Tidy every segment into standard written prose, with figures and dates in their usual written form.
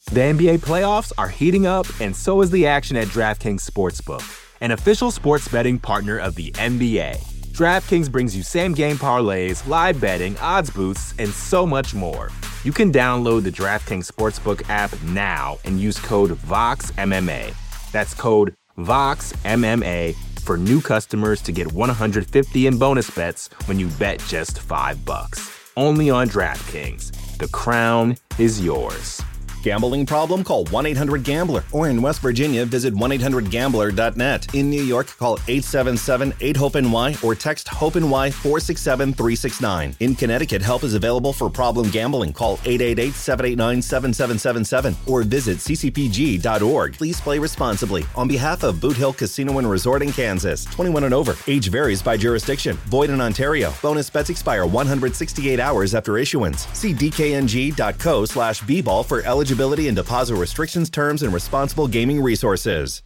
The NBA playoffs are heating up, and so is the action at DraftKings Sportsbook, an official sports betting partner of the NBA. DraftKings brings you same-game parlays, live betting, odds boosts, and so much more. You can download the DraftKings Sportsbook app now and use code VOXMMA. That's code VOXMMA for new customers to get $150 in bonus bets when you bet just $5. Only on DraftKings. The crown is yours. Gambling problem? Call 1-800-GAMBLER. Or in West Virginia, visit 1-800-GAMBLER.net. In New York, call 877-8-HOPE-NY or text HOPE-NY 467-369. In Connecticut, help is available for problem gambling. Call 888-789-7777 or visit ccpg.org. Please play responsibly. On behalf of Boot Hill Casino and Resort in Kansas, 21 and over. Age varies by jurisdiction. Void in Ontario. Bonus bets expire 168 hours after issuance. See dkng.co/bball for eligibility and deposit restrictions, terms, and responsible gaming resources.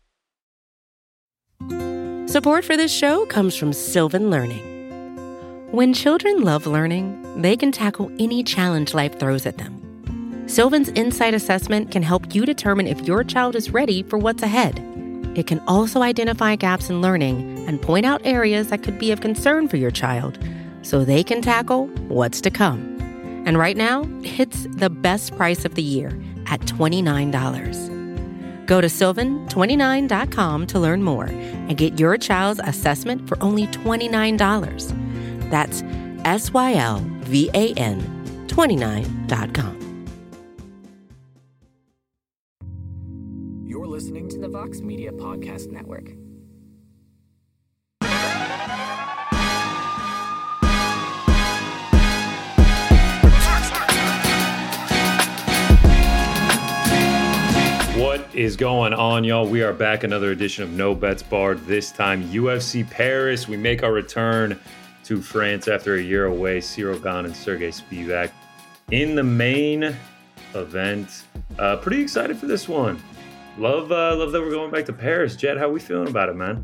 Support for this show comes from Sylvan Learning. When children love learning, they can tackle any challenge life throws at them. Sylvan's Insight Assessment can help you determine if your child is ready for what's ahead. It can also identify gaps in learning and point out areas that could be of concern for your child so they can tackle what's to come. And right now, it's the best price of the year at $29. Go to sylvan29.com to learn more and get your child's assessment for only $29. That's SYLVAN 29.com. You're listening to the Vox Media Podcast Network. What is going on, y'all? We are back, another edition of No Bets Barred. This time, UFC Paris. We make our return to France after a year away. Cyril Gane and Sergey Spivak in the main event. Pretty excited for this one. Love that we're going back to Paris. Jed, how we feeling about it, man?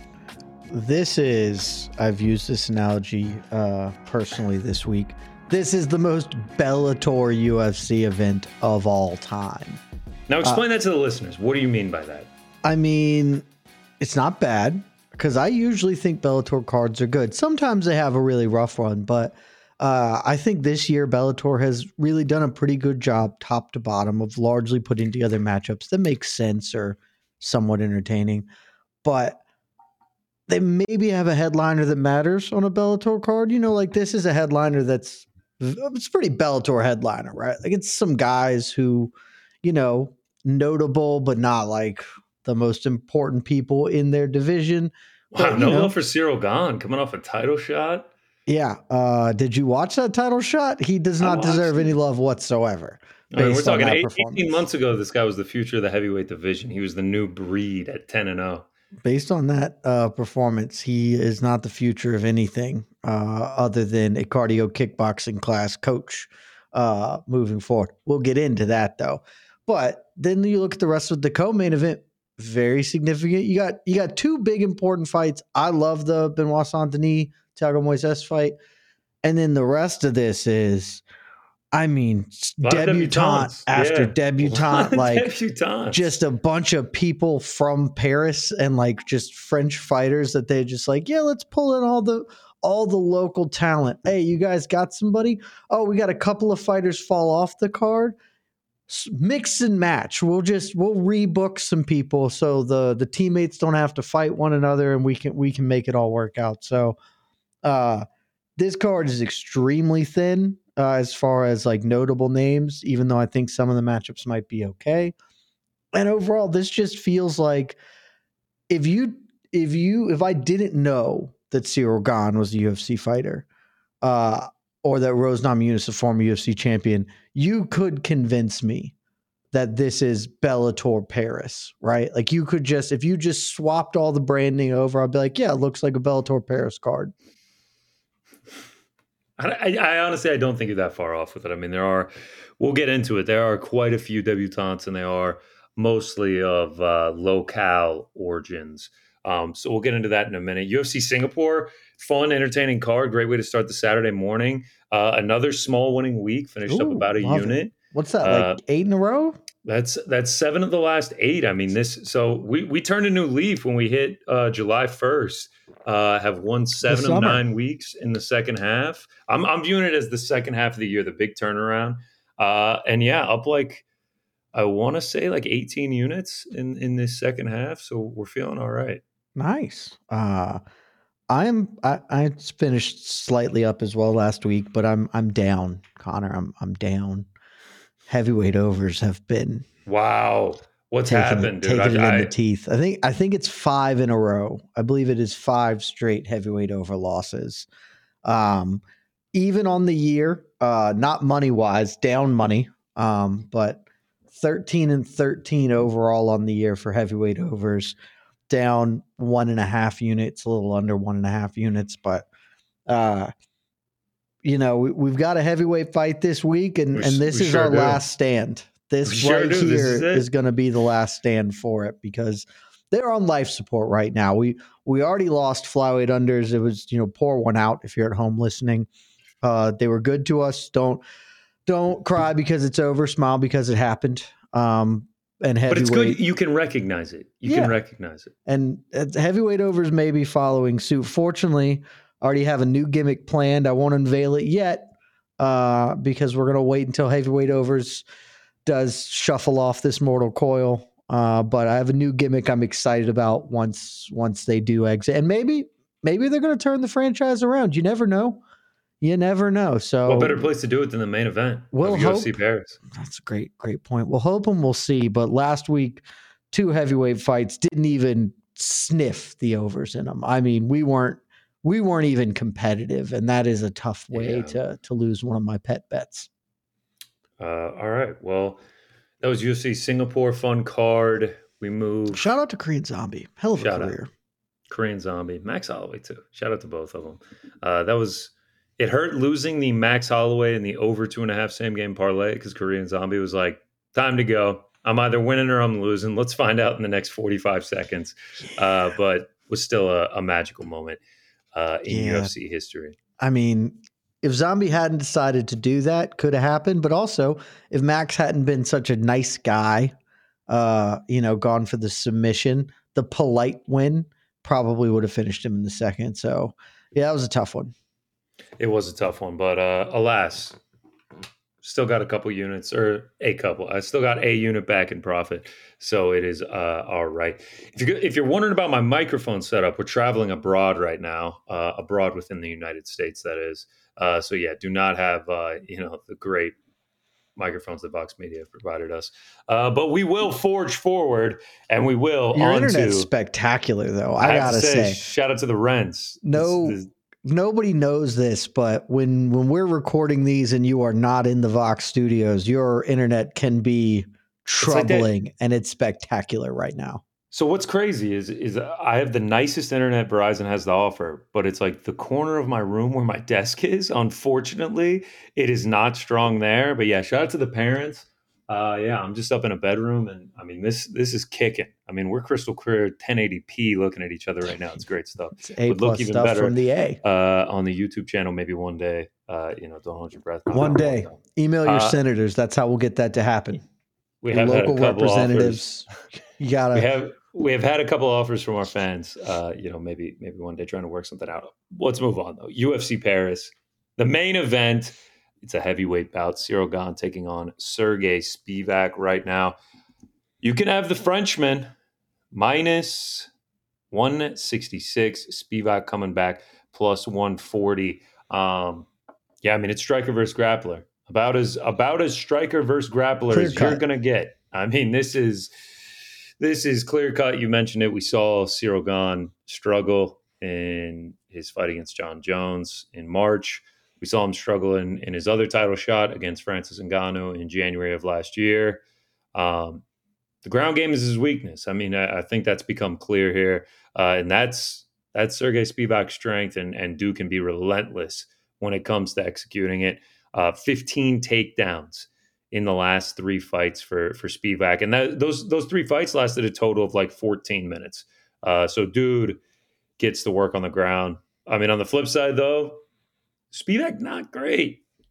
I've used this analogy personally this week. This is the most Bellator UFC event of all time. Now explain that to the listeners. What do you mean by that? I mean, it's not bad because I usually think Bellator cards are good. Sometimes they have a really rough run, but I think this year Bellator has really done a pretty good job top to bottom of largely putting together matchups that make sense or somewhat entertaining. But they maybe have a headliner that matters on a Bellator card. You know, like this is a headliner it's pretty Bellator headliner, right? Like it's some guys who, you know, notable, but not like the most important people in their division. Wow, but, no love for Cyril Gane coming off a title shot. Yeah. Did you watch that title shot? He does not deserve any love whatsoever. I mean, we're talking 18 months ago, this guy was the future of the heavyweight division. He was the new breed at 10-0. Based on that performance, he is not the future of anything other than a cardio kickboxing class coach moving forward. We'll get into that, though. But then you look at the rest of the co-main event, very significant. You got two big important fights. I love the Benoit Saint-Denis, Thiago Moises fight. And then the rest of this is, I mean, debutante after debutante, like just a bunch of people from Paris and like just French fighters that they just like, yeah, let's pull in all the local talent. Hey, you guys got somebody? Oh, we got a couple of fighters fall off the card. Mix and match. We'll rebook some people so the teammates don't have to fight one another and we can make it all work out. So this card is extremely thin as far as like notable names, even though I think some of the matchups might be okay. And overall, this just feels like if I didn't know that Cyril Gane was a UFC fighter, or that Rose Namajunas, a former UFC champion, you could convince me that this is Bellator Paris, right? Like you could if you just swapped all the branding over, I'd be like, yeah, it looks like a Bellator Paris card. I honestly, I don't think you're that far off with it. I mean, we'll get into it. There are quite a few debutantes and they are mostly of locale origins. So we'll get into that in a minute. UFC Singapore, fun, entertaining card. Great way to start the Saturday morning. Another small winning week, finished up about a unit. What's that, like 8 in a row? That's 7 of the last 8. I mean, we turned a new leaf when we hit July 1st. Have won 7 of 9 weeks in the second half. I'm viewing it as the second half of the year, the big turnaround. And yeah, up like I want to say like 18 units in this second half. So we're feeling all right. Nice. I finished slightly up as well last week, but I'm down, Connor. I'm down. Heavyweight overs have been What's happened, dude? Taking it in the teeth. I think it's 5 in a row. I believe it is 5 straight heavyweight over losses. Even on the year, not money wise, down money, but 13-13 overall on the year for heavyweight overs, down 1.5 units, a little under 1.5 units, but we've got a heavyweight fight this week, and this is our last stand. This right here is going to be the last stand for it because they're on life support right now. We already lost flyweight unders. It was, pour one out if you're at home listening. They were good to us. Don't cry because it's over. Smile because it happened. And heavyweight, but it's good. You can recognize it. You can recognize it. And heavyweight overs may be following suit. Fortunately, I already have a new gimmick planned. I won't unveil it yet because we're going to wait until heavyweight overs does shuffle off this mortal coil. But I have a new gimmick I'm excited about once they do exit. And maybe they're going to turn the franchise around. You never know. So what better place to do it than the main event of UFC Paris? That's a great point. We'll hope and we'll see. But last week, 2 heavyweight fights didn't even sniff the overs in them. I mean, we weren't even competitive, and that is a tough way to lose one of my pet bets. All right. Well, that was UFC Singapore, fun card. We moved. Shout out to Korean Zombie. Hell of a career. Korean Zombie. Max Holloway, too. Shout out to both of them. It hurt losing the Max Holloway and the over 2.5 same game parlay because Korean Zombie was like, time to go. I'm either winning or I'm losing. Let's find out in the next 45 seconds. But was still a magical moment in UFC history. I mean, if Zombie hadn't decided to do that, could have happened. But also, if Max hadn't been such a nice guy, gone for the submission, the polite win probably would have finished him in the second. So, yeah, that was a tough one. It was a tough one, but alas, still got a couple units or a couple. I still got a unit back in profit, so it is all right. If you're wondering about my microphone setup, we're traveling abroad right now, abroad within the United States, that is. So yeah, do not have the great microphones that Vox Media have provided us, but we will forge forward, and we will. Your internet's spectacular, though. I gotta say, shout out to the Wrens. Nobody knows this, but when we're recording these and you are not in the Vox studios, your internet can be troubling, and it's spectacular right now. So what's crazy is I have the nicest internet Verizon has to offer, but it's like the corner of my room where my desk is. Unfortunately, it is not strong there. But yeah, shout out to the parents. I'm just up in a bedroom, and I mean this is kicking. I mean, we're crystal clear 1080p looking at each other right now. It's great stuff. It's A+ look even stuff better from the A on the YouTube channel. Maybe one day. Don't hold your breath. One day, email your senators. That's how we'll get that to happen. We have local representatives. You gotta. We have had a couple offers from our fans. Maybe one day trying to work something out. Let's move on though. UFC Paris, the main event. It's a heavyweight bout. Ciryl Gane taking on Sergey Spivak right now. You can have the Frenchman minus 166. Spivak coming back plus 140. It's striker versus grappler. About as striker versus grappler as you're gonna get. I mean, this is clear cut. You mentioned it. We saw Ciryl Gane struggle in his fight against John Jones in March. We saw him struggle in his other title shot against Francis Ngannou in January of last year. The ground game is his weakness. I mean, I think that's become clear here. And that's Sergey Spivak's strength, and Duke can be relentless when it comes to executing it. 15 takedowns in the last 3 fights for Spivak. And those 3 fights lasted a total of like 14 minutes. So dude gets to work on the ground. I mean, on the flip side, though, Spivak, not great.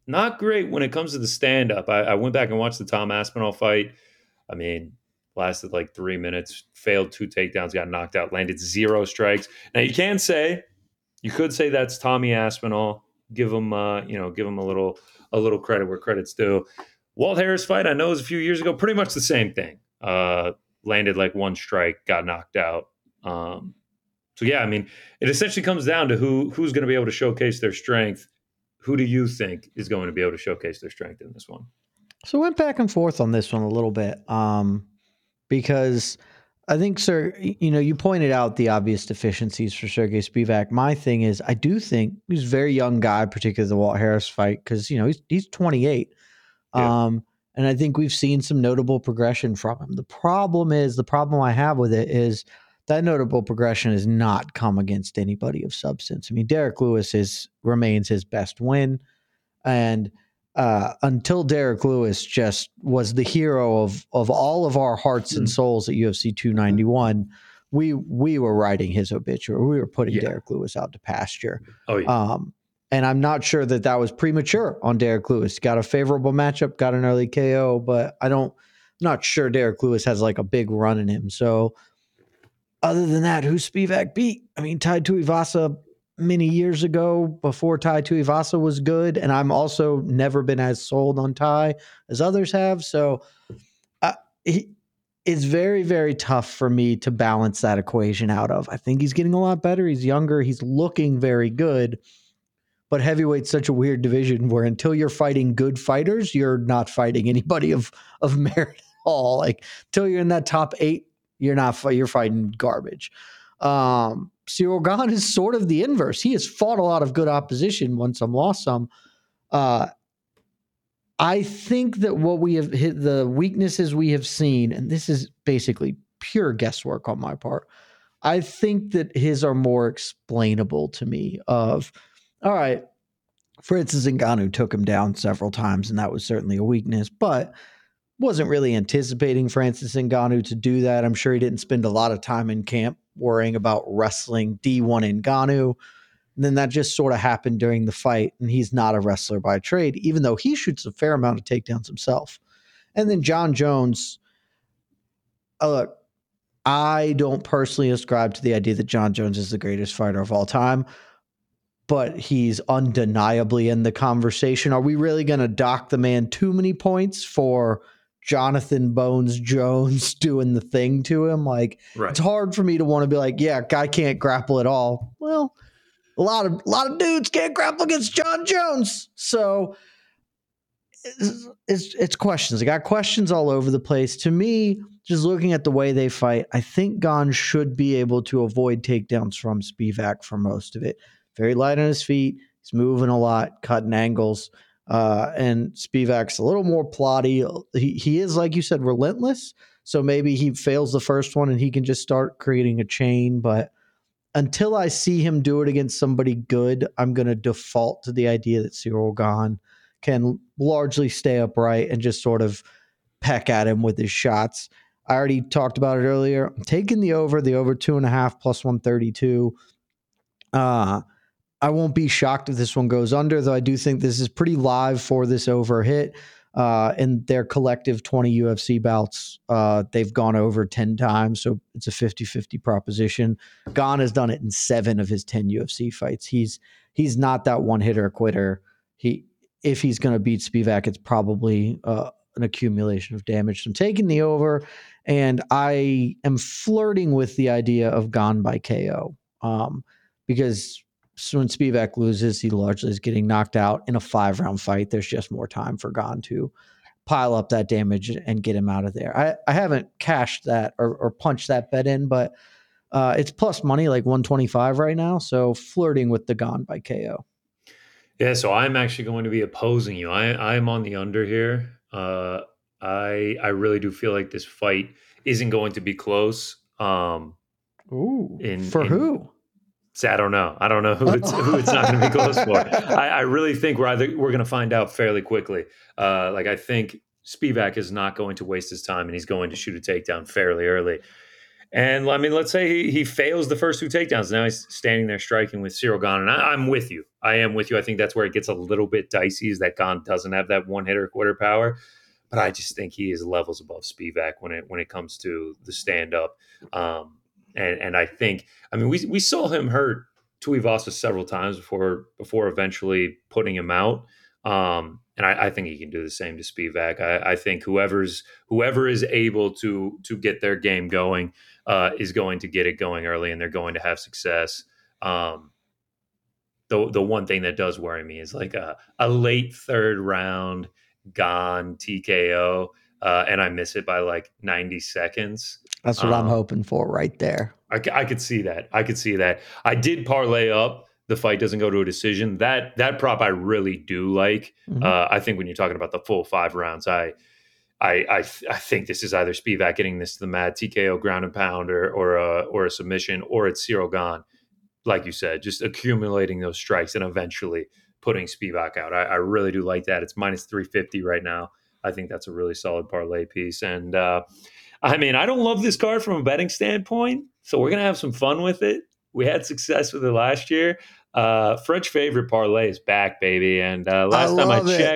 not great when it comes to the stand-up. I went back and watched the Tom Aspinall fight. I mean, lasted like 3 minutes, failed 2 takedowns, got knocked out, landed 0 strikes. Now you could say that's Tommy Aspinall. Give him a little credit where credit's due. Walt Harris fight, I know it was a few years ago, pretty much the same thing. Landed like 1 strike, got knocked out. So yeah, I mean, it essentially comes down to who's going to be able to showcase their strength. Who do you think is going to be able to showcase their strength in this one? So I went back and forth on this one a little bit because I think, sir, you pointed out the obvious deficiencies for Sergey Spivak. My thing is, I do think he's a very young guy, particularly the Walt Harris fight, because he's 28. Yeah. And I think we've seen some notable progression from him. The problem I have with it is that notable progression has not come against anybody of substance. I mean, Derek Lewis remains his best win. And until Derek Lewis just was the hero of all of our hearts and souls at UFC 291, we were writing his obituary. We were putting Derek Lewis out to pasture. Oh, yeah. And I'm not sure that was premature on Derek Lewis. Got a favorable matchup, got an early KO, but not sure Derek Lewis has like a big run in him. So other than that, who Spivak beat? I mean, Tai Tuivasa many years ago before Tai Tuivasa was good. And I'm also never been as sold on Tai as others have. So it's very, very tough for me to balance that equation out of. I think he's getting a lot better. He's younger. He's looking very good. But heavyweight's such a weird division where until you're fighting good fighters, you're not fighting anybody of merit at all. Like until you're in that top 8, you're fighting garbage. Cyril Gane is sort of the inverse. He has fought a lot of good opposition, won some, lost some. I think that what we have hit, the weaknesses we have seen, and this is basically pure guesswork on my part, I think that his are more explainable to me of, all right, Francis Ngannou took him down several times, and that was certainly a weakness, but wasn't really anticipating Francis Ngannou to do that. I'm sure he didn't spend a lot of time in camp worrying about wrestling D1 Ngannou. And then that just sort of happened during the fight, and he's not a wrestler by trade, even though he shoots a fair amount of takedowns himself. And then John Jones, look, I don't personally ascribe to the idea that John Jones is the greatest fighter of all time, but he's undeniably in the conversation. Are we really going to dock the man too many points for Jonathan Bones Jones doing the thing to him? Like, right. It's hard for me to want to be like, yeah, guy can't grapple at all. Well, a lot of dudes can't grapple against John Jones. So it's questions. I got questions all over the place. To me, just looking at the way they fight, I think Gane should be able to avoid takedowns from Spivak for most of it. Very light on his feet. He's moving a lot, cutting angles. And Spivak's a little more plotty. He is, like you said, relentless. So maybe he fails the first one and he can just start creating a chain. But until I see him do it against somebody good, I'm going to default to the idea that Cyril Gane can largely stay upright and just sort of peck at him with his shots. I already talked about it earlier. I'm taking the over 2.5 plus 132. I won't be shocked if this one goes under, though I do think this is pretty live for this over hit. In their collective 20 UFC bouts, they've gone over 10 times, so it's a 50-50 proposition. Gane has done it in 7 of his 10 UFC fights. He's not that one-hitter quitter. If he's going to beat Spivak, it's probably an accumulation of damage. So I'm taking the over, and I am flirting with the idea of Gane by KO, because so when Spivak loses, he largely is getting knocked out in a 5-round fight. There's just more time for Gane to pile up that damage and get him out of there. I haven't cashed that or punched that bet in, but it's plus money, like 125 right now. So flirting with the Gane by KO. Yeah, so I'm actually going to be opposing you. I am on the under here. I really do feel like this fight isn't going to be close. Who? I don't know. I don't know who it's not going to be close for. I really think we're going to find out fairly quickly. I think Spivak is not going to waste his time, and he's going to shoot a takedown fairly early. And I mean, let's say he fails the first two takedowns. Now he's standing there striking with Cyril Gane. And I'm with you. I am with you. I think that's where it gets a little bit dicey, is that Gane doesn't have that one hitter quitter power. But I just think he is levels above Spivak when it comes to the stand up. And I think, I mean, we saw him hurt Tuivasa several times before eventually putting him out. And I think he can do the same to Spivak. I think whoever is able to get their game going is going to get it going early, and they're going to have success. The one thing that does worry me is like a late third round Gane TKO, and I miss it by like 90 seconds. That's what I'm hoping for right there. I could see that. I did parlay up the fight doesn't go to a decision. That prop I really do like. Mm-hmm. I think when you're talking about the full 5 rounds, I think this is either Spivak getting this to the mat, TKO, ground and pound, or a submission, or it's Cyril Gane, like you said, just accumulating those strikes and eventually putting Spivak out. I really do like that. It's minus 350 right now. I think that's a really solid parlay piece. And I mean, I don't love this card from a betting standpoint, so we're gonna have some fun with it. We had success with it last year. French favorite parlay is back, baby. And last time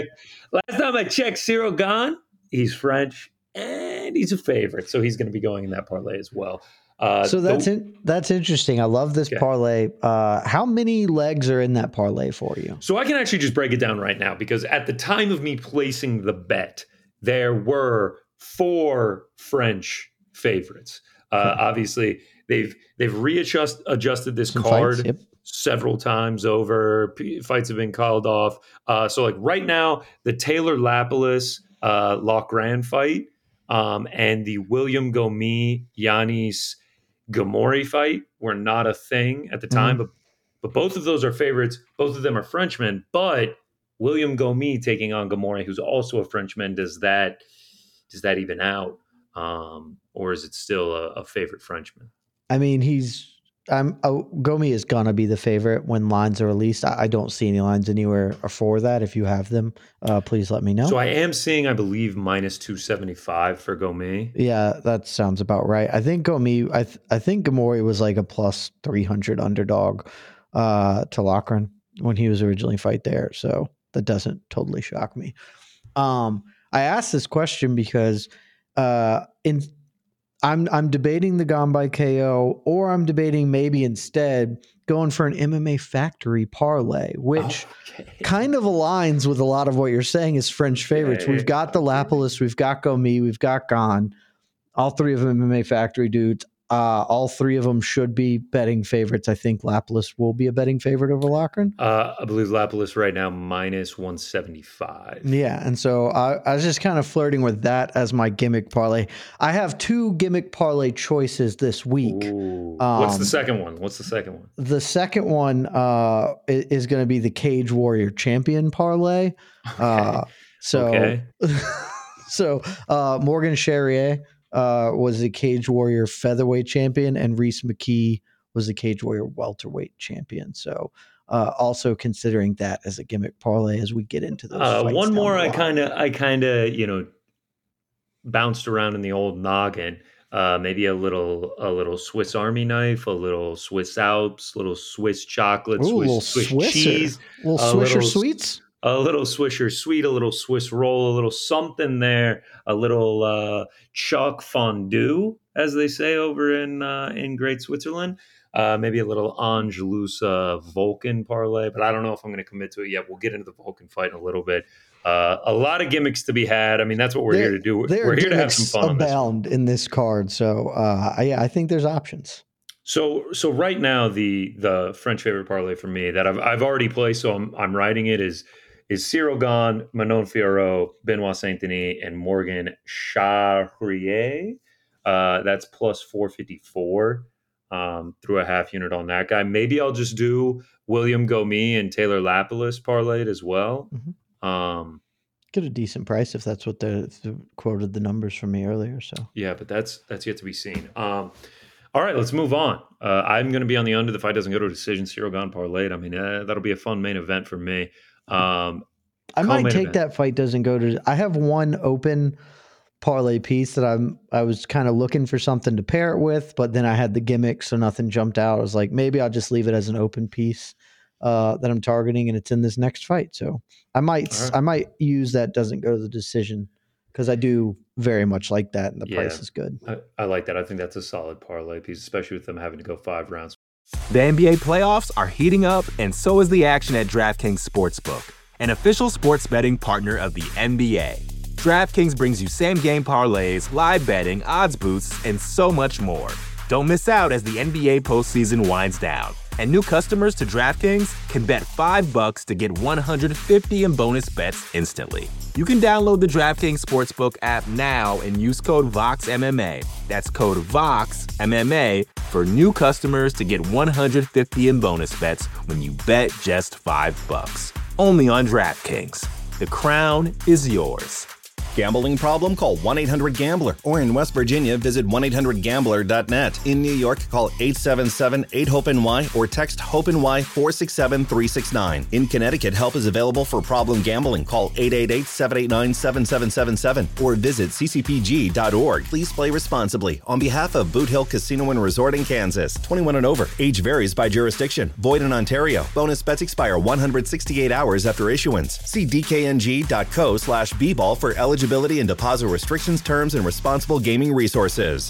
I checked, Cyril Gane, he's French and he's a favorite, so he's going to be going in that parlay as well. So that's interesting. I love this parlay. How many legs are in that parlay for you? So I can actually just break it down right now, because at the time of me placing the bet, there were 4 French favorites. Obviously, they've adjusted this card several times over. Fights have been called off. So like right now, the Taylor Lapilus Loughran fight and the William Gomis Yanis Gamori fight were not a thing at the time, but both of those are favorites. Both of them are Frenchmen, but William Gomis taking on Gamori, who's also a Frenchman, does that even out? Or is it still a favorite Frenchman? I mean, Gomis is going to be the favorite when lines are released. I don't see any lines anywhere for that. If you have them, please let me know. So I am seeing, I believe, minus 275 for Gomis. Yeah, that sounds about right. I think Gomis, I think Gamori was like a plus 300 underdog to Loughran when he was originally fight there. So that doesn't totally shock me. I asked this question because I'm debating the Gane by KO, or I'm debating maybe instead going for an MMA Factory parlay, which kind of aligns with a lot of what you're saying is French favorites. We've got the Lapilus, we've got Gomis, we've got Gane, all 3 of them MMA Factory dudes. All 3 of them should be betting favorites. I think Lapilus will be a betting favorite over Loughran. I believe Lapilus right now minus 175. Yeah, and so I was just kind of flirting with that as my gimmick parlay. I have 2 gimmick parlay choices this week. What's the second one? The second one is going to be the Cage Warrior Champion parlay. So Morgan Charrier was the Cage Warrior featherweight champion, and Reese McKee was the Cage Warrior welterweight champion. So also considering that as a gimmick parlay as we get into those fights. One more I kind of bounced around in the old noggin. Maybe a little Swiss Army knife, a little Swiss Alps, little Swiss chocolate, Swiss cheese, little Swisher sweets. A little Swisher sweet, a little Swiss roll, a little something there, a little chalk fondue, as they say over in Great Switzerland. Maybe a little Angelusa Vulcan parlay, but I don't know if I'm going to commit to it yet. We'll get into the Vulcan fight in a little bit. A lot of gimmicks to be had. I mean, that's what we're here to do. We're here to have some fun. Abound in this card, so I think there's options. So right now, the French favorite parlay for me that I've already placed, so I'm writing it is Cyril Gane, Manon Fiorot, Benoit Saint-Denis, and Morgan Charrier. That's plus 454 through a half unit on that guy. Maybe I'll just do William Gomis and Taylor Lapilus parlayed as well. Mm-hmm. Get a decent price if that's what they quoted the numbers from me earlier. So yeah, but that's yet to be seen. All right, let's move on. I'm going to be on the under. The fight doesn't go to a decision. Cyril Gane parlayed. I mean, that'll be a fun main event for me. I might take that fight doesn't go to. I have one open parlay piece that I was kind of looking for something to pair it with, but then I had the gimmick, so nothing jumped out. I was like, maybe I'll just leave it as an open piece that I'm targeting, and it's in this next fight. So I might use that doesn't go to the decision because I do very much like that, and the price is good. I like that. I think that's a solid parlay piece, especially with them having to go 5 rounds. The NBA playoffs are heating up, and so is the action at DraftKings Sportsbook, an official sports betting partner of the NBA. DraftKings brings you same-game parlays, live betting, odds boosts, and so much more. Don't miss out as the NBA postseason winds down. And new customers to DraftKings can bet $5 to get $150 in bonus bets instantly. You can download the DraftKings Sportsbook app now and use code VOXMMA. That's code VOXMMA for new customers to get $150 in bonus bets when you bet just $5. Only on DraftKings. The crown is yours. Gambling problem? Call 1-800-GAMBLER. Or in West Virginia, visit 1-800-GAMBLER.net. In New York, call 877-8-HOPE-NY or text HOPE-NY 467-369. In Connecticut, help is available for problem gambling. Call 888-789-7777 or visit ccpg.org. Please play responsibly. On behalf of Boot Hill Casino and Resort in Kansas, 21 and over. Age varies by jurisdiction. Void in Ontario. Bonus bets expire 168 hours after issuance. See dkng.co/bball for eligibility and deposit restrictions, terms, and responsible gaming resources.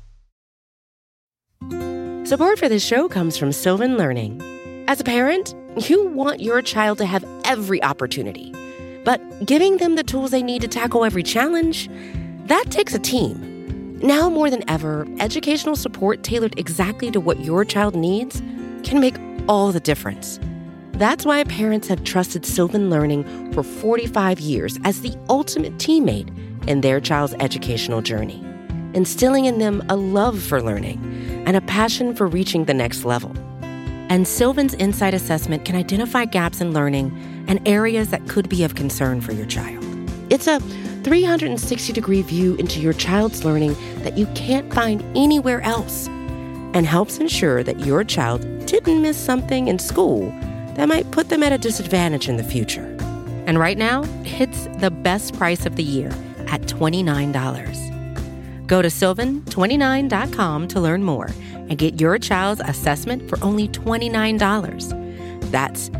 Support for this show comes from Sylvan Learning. As a parent, you want your child to have every opportunity, but giving them the tools they need to tackle every challenge, that takes a team. Now more than ever, educational support tailored exactly to what your child needs can make all the difference. That's why parents have trusted Sylvan Learning for 45 years as the ultimate teammate in their child's educational journey, instilling in them a love for learning and a passion for reaching the next level. And Sylvan's Insight Assessment can identify gaps in learning and areas that could be of concern for your child. It's a 360-degree view into your child's learning that you can't find anywhere else, and helps ensure that your child didn't miss something in school that might put them at a disadvantage in the future. And right now, it's the best price of the year at $29. Go to sylvan29.com to learn more and get your child's assessment for only $29. That's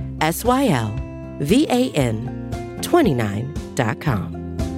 SYLVAN29.com.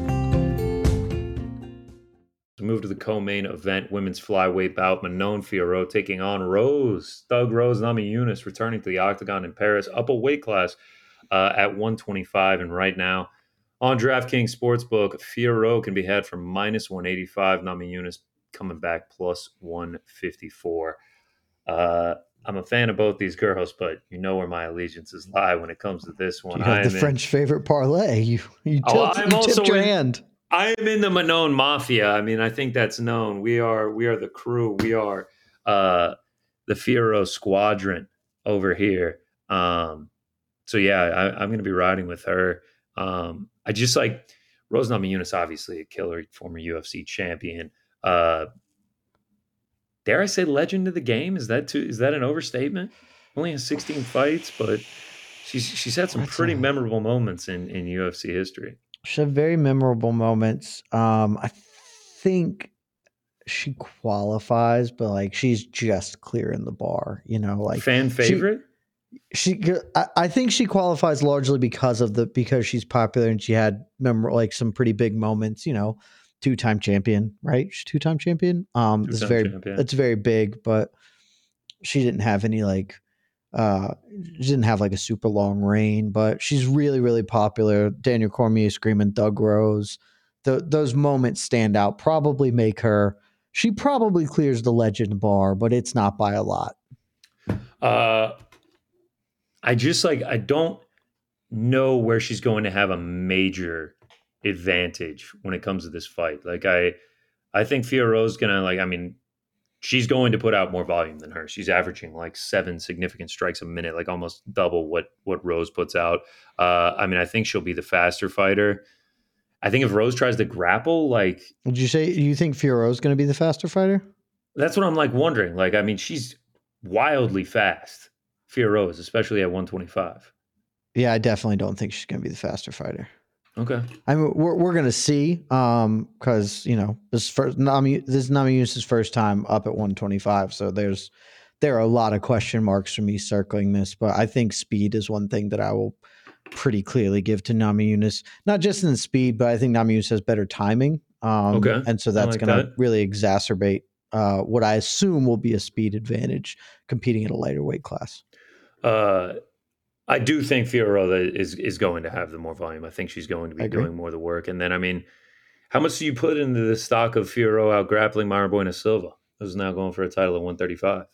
To move to the co-main event, women's flyweight bout, Manon Fiorot taking on Thug Rose Namajunas, returning to the octagon in Paris, up a weight class at 125. And right now on DraftKings Sportsbook, Fiorot can be had for -185. Namajunas coming back +154. I'm a fan of both these girls, but you know where my allegiances lie when it comes to this one. You have the French favorite parlay. You tipped your hand. I am in the Manon Mafia. I mean, I think that's known. We are the crew. We are the Fiorot squadron over here. So yeah, I'm going to be riding with her. I just like Rose Namajunas, obviously a killer, former UFC champion. Dare I say legend of the game? Is that an overstatement? Only has 16 fights, but she's had some pretty memorable moments in UFC history. She had very memorable moments. I think she qualifies, but like she's just clearing the bar, like fan favorite. I think she qualifies largely because she's popular and she had some pretty big moments, 2-time champion, right? She's 2-time champion. It's very big, but she didn't have any she didn't have like a super long reign, but she's really, really popular. Daniel Cormier screaming Thug Rose. Those moments stand out, she probably clears the legend bar, but it's not by a lot. I don't know where she's going to have a major advantage when it comes to this fight. I think Fiorot's gonna she's going to put out more volume than her. She's averaging 7 significant strikes a minute, almost double what Rose puts out. I think she'll be the faster fighter. I think if Rose tries to grapple, would you say you think Fiorot's going to be the faster fighter? That's what I'm wondering. She's wildly fast. Fiorot, especially at 125. Yeah, I definitely don't think she's going to be the faster fighter. Okay. I mean, we're gonna see, because this is Namajunas' first time up at 125, so there are a lot of question marks for me circling this, but I think speed is one thing that I will pretty clearly give to Namajunas, not just in the speed, but I think Namajunas has better timing, Okay. and so I that's like gonna that. really exacerbate what I assume will be a speed advantage competing at a lighter weight class. Uh, I do think Fiorulla is going to have the more volume. I think she's going to I be agree. doing more of the work. And then, I mean, how much do you put into the stock of Fiorulla out grappling Mayra Bueno Silva, who's now going for a title at 135?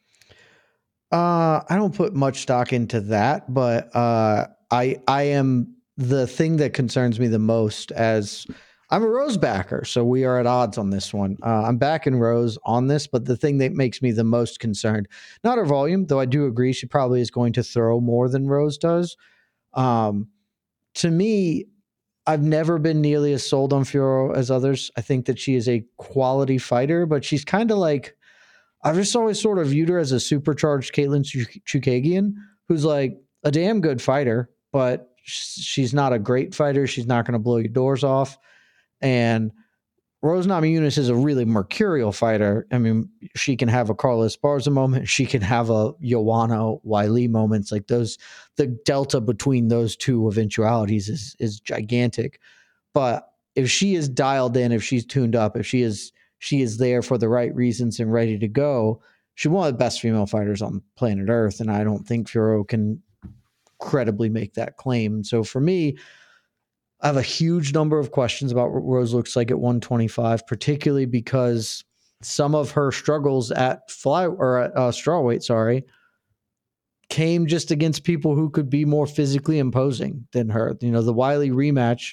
I don't put much stock into that, but I am the thing that concerns me the most, as I'm a Rose backer, so we are at odds on this one. I'm backing Rose on this, but the thing that makes me the most concerned, not her volume, though I do agree she probably is going to throw more than Rose does. Um, to me, I've never been nearly as sold on Fiorot as others. I think that she is a quality fighter, but she's kind of like, I've just always sort of viewed her as a supercharged Caitlin Chukagian, who's like a damn good fighter, but she's not a great fighter. She's not going to blow your doors off. And Rose Namajunas is a really mercurial fighter. I mean, she can have a Carla Esparza moment. She can have a Joanna Wiley moments. Like those, the delta between those two eventualities is gigantic. But if she is dialed in, if she's tuned up, if she is there for the right reasons and ready to go, she's one of the best female fighters on planet Earth. And I don't think Fiorot can credibly make that claim. So for me, I have a huge number of questions about what Rose looks like at 125, particularly because some of her struggles at strawweight, came just against people who could be more physically imposing than her. The Wiley rematch,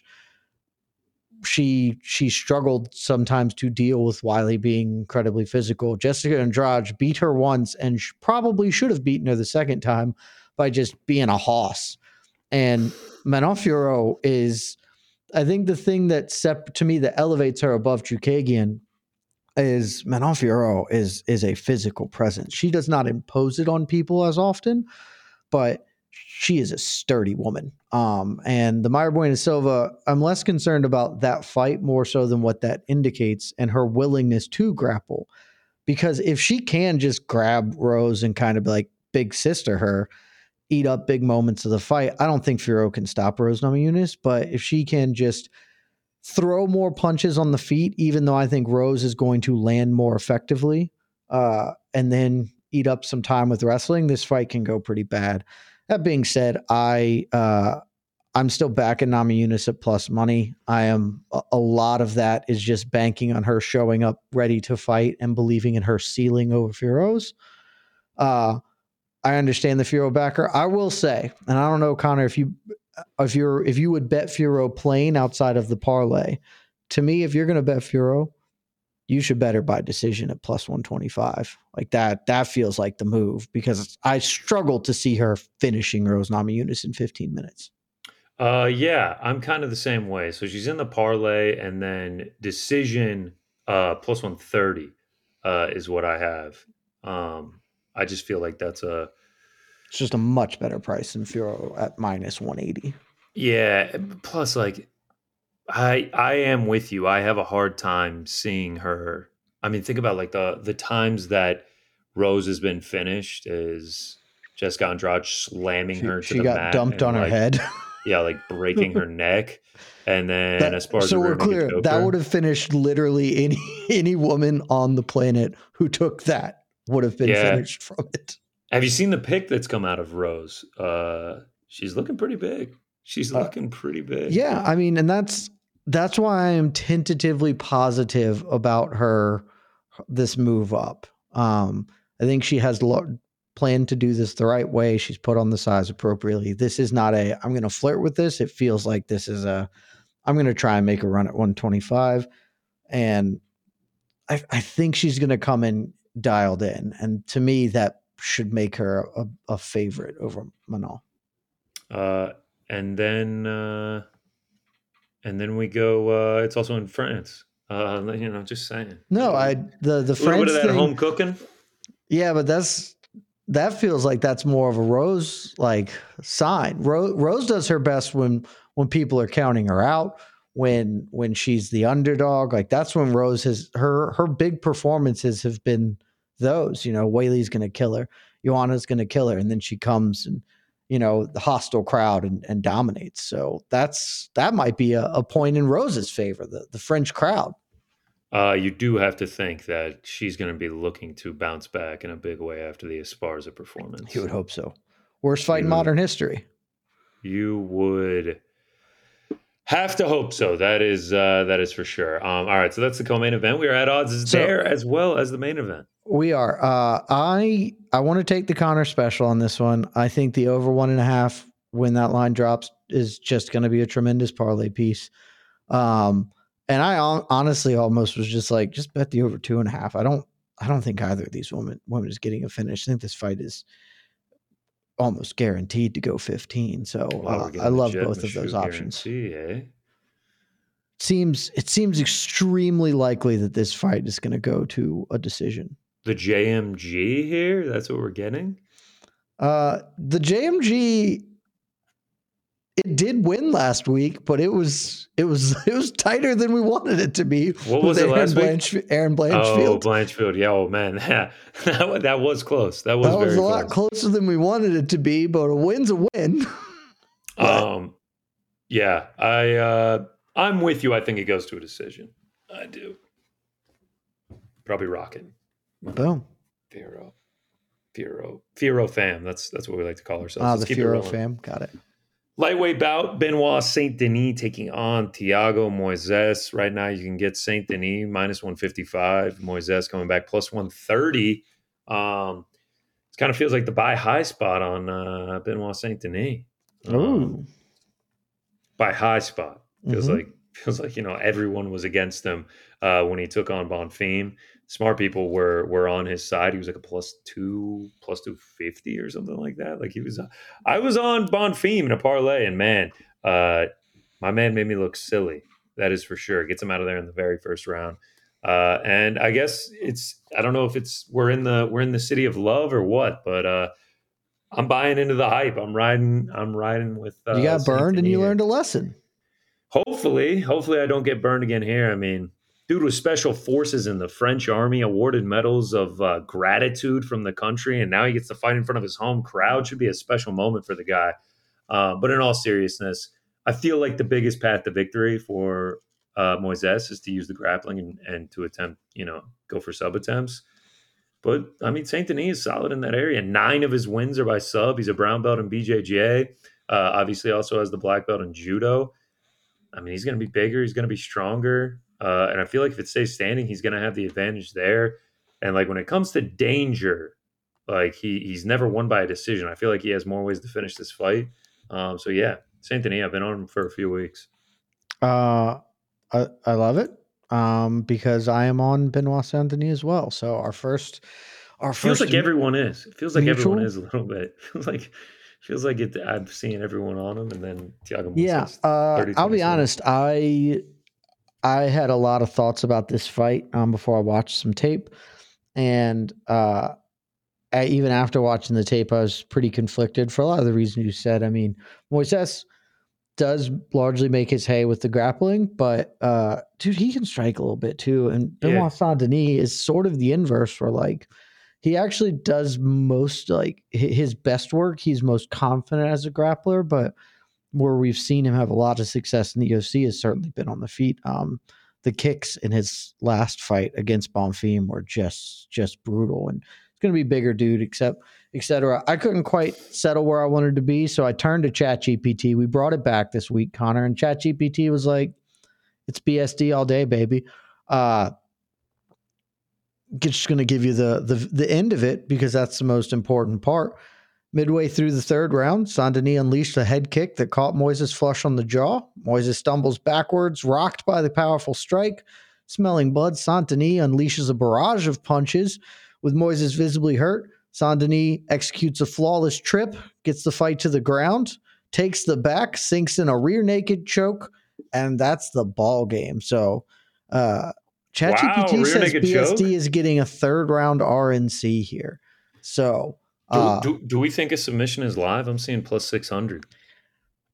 she struggled sometimes to deal with Wiley being incredibly physical. Jessica Andrade beat her once and probably should have beaten her the second time by just being a hoss. And Manon Fiorot is, I think, the thing that to me that elevates her above Chukagian is Manon Fiorot is a physical presence. She does not impose it on people as often, but she is a sturdy woman. And the Mayra Bueno Silva, I'm less concerned about that fight more so than what that indicates and her willingness to grapple. Because if she can just grab Rose and kind of be like big sister her, eat up big moments of the fight, I don't think Fiorot can stop Rose Namajunas. But if she can just throw more punches on the feet, even though I think Rose is going to land more effectively, and then eat up some time with wrestling, this fight can go pretty bad. That being said, I'm still backing Namajunas at plus money. A lot of that is just banking on her showing up ready to fight and believing in her ceiling over Fiorot's. I understand the Fiorot backer. I will say, and I don't know, Connor, if you would bet Fiorot plain outside of the parlay. To me, if you're going to bet Fiorot, you should bet her by decision at plus 125. Like that feels like the move, because I struggle to see her finishing Rose Namajunas in 15 minutes. Yeah, I'm kind of the same way. So she's in the parlay, and then decision plus 130 is what I have. I just feel like it's just a much better price than Fiorot at minus 180. Yeah, plus like I am with you. I have a hard time seeing her. I mean, think about like the times that Rose has been finished is Jessica Andrade slamming her to she the got mat dumped and on her like head. yeah, like breaking her neck, and then Esparza so we're rear naked clear choke that her. would have finished literally any woman on the planet who took that would have been finished from it. Have you seen the pic that's come out of Rose? She's looking pretty big. She's looking pretty big. Yeah, I mean, and that's why I am tentatively positive about this move up. I think she has planned to do this the right way. She's put on the size appropriately. This is not I'm going to flirt with this. It feels like this is I'm going to try and make a run at 125. And I think she's going to come in dialed in. And to me, that should make her a favorite over Manon. And then we go. It's also in France. Just saying. No, the a little France bit of that thing, home cooking. Yeah, but that feels like that's more of a Rose like sign. Rose does her best when when people are counting her out, when she's the underdog. Like that's when Rose has her big performances have been those. Weili's going to kill her, Joanna's going to kill her, and then she comes and the hostile crowd and dominates. So that might be a point in Rose's favor, the French crowd. You do have to think that she's going to be looking to bounce back in a big way after the Esparza performance. You would hope so. Worst fight in modern history. You would have to hope so. That is for sure. All right, so that's the co-main event. We are at odds there as well as the main event. We are. I want to take the Conor special on this one. I think the over 1.5 when that line drops is just going to be a tremendous parlay piece. And I honestly almost was just like, just bet the over 2.5. I don't think either of these women is getting a finish. I think this fight is almost guaranteed to go 15. So I love both of those options. Eh? It seems extremely likely that this fight is going to go to a decision. The JMG here, that's what we're getting. The JMG, it did win last week, but it was tighter than we wanted it to be. What was it last week? Aaron Blanchfield. Oh, Blanchfield. Yeah, oh man, that was close. That was very a lot closer than we wanted it to be, but a win's a win. Yeah, I'm with you. I think it goes to a decision. I do. Probably rocking. Boom. Fiero fam. That's what we like to call ourselves. The Fiero fam. Got it. Lightweight bout, Benoit Saint Denis taking on Thiago Moises. Right now, you can get Saint Denis minus 155. Moises coming back plus 130. It kind of feels like the buy high spot on Benoit Saint Denis. Buy high spot feels like everyone was against him when he took on Bonfim. Smart people were on his side. He was like a plus 250 or something like that. Like I was on Bonfim in a parlay, and man, my man made me look silly. That is for sure. Gets him out of there in the very first round. And I guess I don't know if we're in the city of love or what, but I'm buying into the hype. I'm riding with. You got burned and you learned a lesson. Hopefully I don't get burned again here. I mean, dude was special forces in the French army, awarded medals of gratitude from the country, and now he gets to fight in front of his home crowd. Should be a special moment for the guy. But in all seriousness, I feel like the biggest path to victory for Moises is to use the grappling and to attempt, go for sub attempts. But, I mean, Saint Denis is solid in that area. 9 of his wins are by sub. He's a brown belt in BJJ. Obviously also has the black belt in judo. I mean, he's going to be bigger. He's going to be stronger. And I feel like if it stays standing, he's going to have the advantage there. And, like, when it comes to danger, like, he's never won by a decision. I feel like he has more ways to finish this fight. So, yeah, Saint Denis, I've been on him for a few weeks. I love it because I am on Benoit Saint Denis as well. So our first feels like everyone is. It feels like everyone is a little bit. Feels like it. I'm seeing everyone on him, and then Thiago. Yeah, I'll be honest. I had a lot of thoughts about this fight before I watched some tape, and even after watching the tape, I was pretty conflicted for a lot of the reasons you said. I mean, Moises does largely make his hay with the grappling, but dude, he can strike a little bit too. And Benoit Saint Denis is sort of the inverse, where like he actually does most like his best work. He's most confident as a grappler, but where we've seen him have a lot of success in the UFC has certainly been on the feet. The kicks in his last fight against Bonfim were just brutal, and it's going to be bigger, dude, etc. I couldn't quite settle where I wanted to be, so I turned to ChatGPT. We brought it back this week, Connor, and ChatGPT was like, it's BSD all day, baby. Just going to give you the end of it because that's the most important part. Midway through the third round, Saint Denis unleashed a head kick that caught Moises flush on the jaw. Moises stumbles backwards, rocked by the powerful strike. Smelling blood, Saint Denis unleashes a barrage of punches. With Moises visibly hurt, Saint Denis executes a flawless trip, gets the fight to the ground, takes the back, sinks in a rear naked choke, and that's the ball game. So ChatGPT says BSD choke? Is getting a third round RNC here. So do we think a submission is live? I'm seeing plus 600.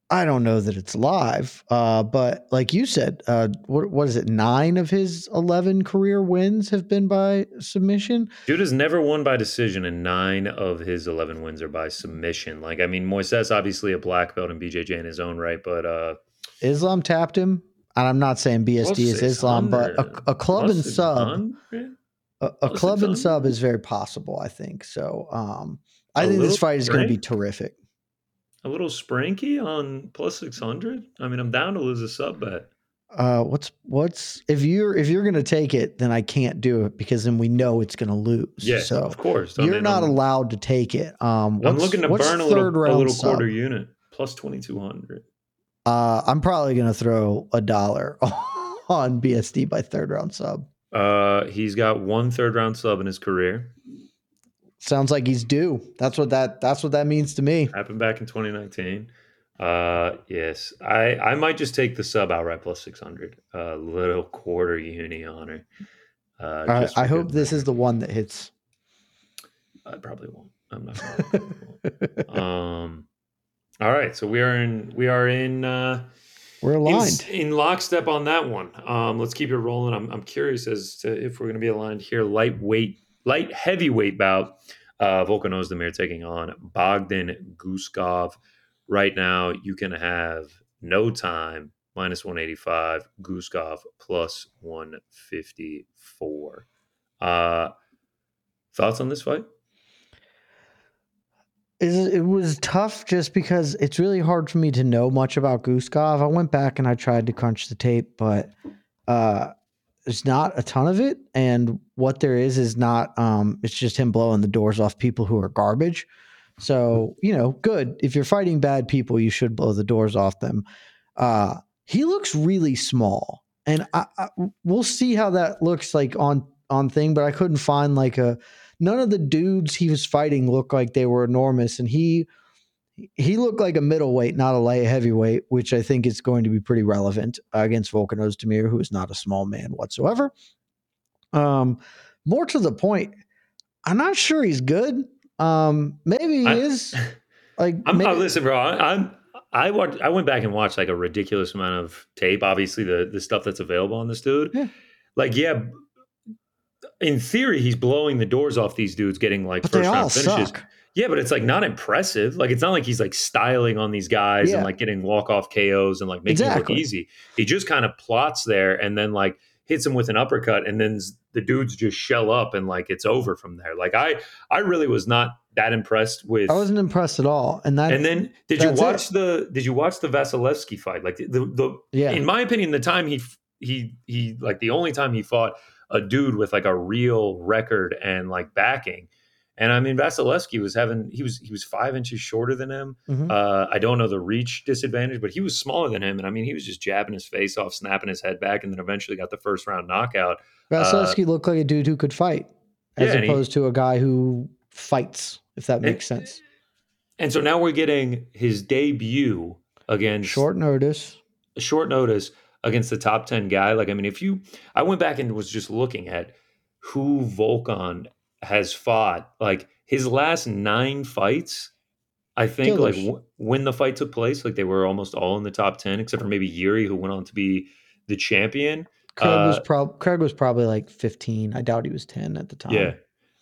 I don't know that it's live, but like you said, what is it? 9 of his 11 career wins have been by submission. Dude has never won by decision, and 9 of his 11 wins are by submission. Like, I mean, Moises obviously a black belt and BJJ in his own right, but Islam tapped him. And I'm not saying BSD is Islam, but a club and sub, a club and sub is very possible, I think. So I think this fight is going to be terrific. A little sprinky on plus 600. I mean, I'm down to lose a sub bet. What's if you're going to take it, then I can't do it because then we know it's going to lose. Yeah, so of course you're not allowed to take it. I'm looking to burn a little quarter unit plus 2,200. I'm probably going to throw $1 on BSD by third round sub. He's got 1 third round sub in his career. Sounds like he's due. That's what that means to me. Happened back in 2019. Yes, I might just take the sub outright plus 600. Little quarter uni on her. I hope this is the one that hits. I probably won't. I'm not gonna. All right, so we are in. We're aligned in lockstep on that one. Let's keep it rolling. I'm curious as to if we're going to be aligned here. Light heavyweight bout. Volkan Ozdemir taking on Bogdan Guskov. Right now, you can have No Time minus 185, Guskov plus 154. Thoughts on this fight? It was tough just because it's really hard for me to know much about Guskov. I went back and I tried to crunch the tape, but there's not a ton of it. And what there is not, it's just him blowing the doors off people who are garbage. So, good. If you're fighting bad people, you should blow the doors off them. He looks really small, and we'll see how that looks like on thing, but I couldn't find none of the dudes he was fighting looked like they were enormous, and he looked like a middleweight, not a light heavyweight, which I think is going to be pretty relevant against Volkan Ozdemir, who is not a small man whatsoever. More to the point, I'm not sure he's good. Maybe he is. Listen, bro. I went back and watched a ridiculous amount of tape. Obviously, the stuff that's available on this dude. Yeah. In theory, he's blowing the doors off these dudes, getting first round finishes. Suck. Yeah, but it's not impressive. It's not like he's styling on these guys and getting walk off KOs and making it look easy. He just kind of plots there and then hits him with an uppercut, and then the dudes just shell up and it's over from there. I really was not that impressed with. I wasn't impressed at all. And then did you watch the Vasilevsky fight? In my opinion, the time he the only time he fought a dude with a real record and backing. And I mean, Vasilevsky was 5 inches shorter than him. Mm-hmm. I don't know the reach disadvantage, but he was smaller than him. And I mean, he was just jabbing his face off, snapping his head back, and then eventually got the first round knockout. Vasilevsky looked like a dude who could fight as opposed to a guy who fights, if that makes sense. And so now we're getting his debut against short notice against the top 10 guy. I went back and was just looking at who Volkan has fought. His last 9 fights, I think when the fight took place, they were almost all in the top 10, except for maybe Yuri, who went on to be the champion. Craig was probably 15. I doubt he was 10 at the time. Yeah.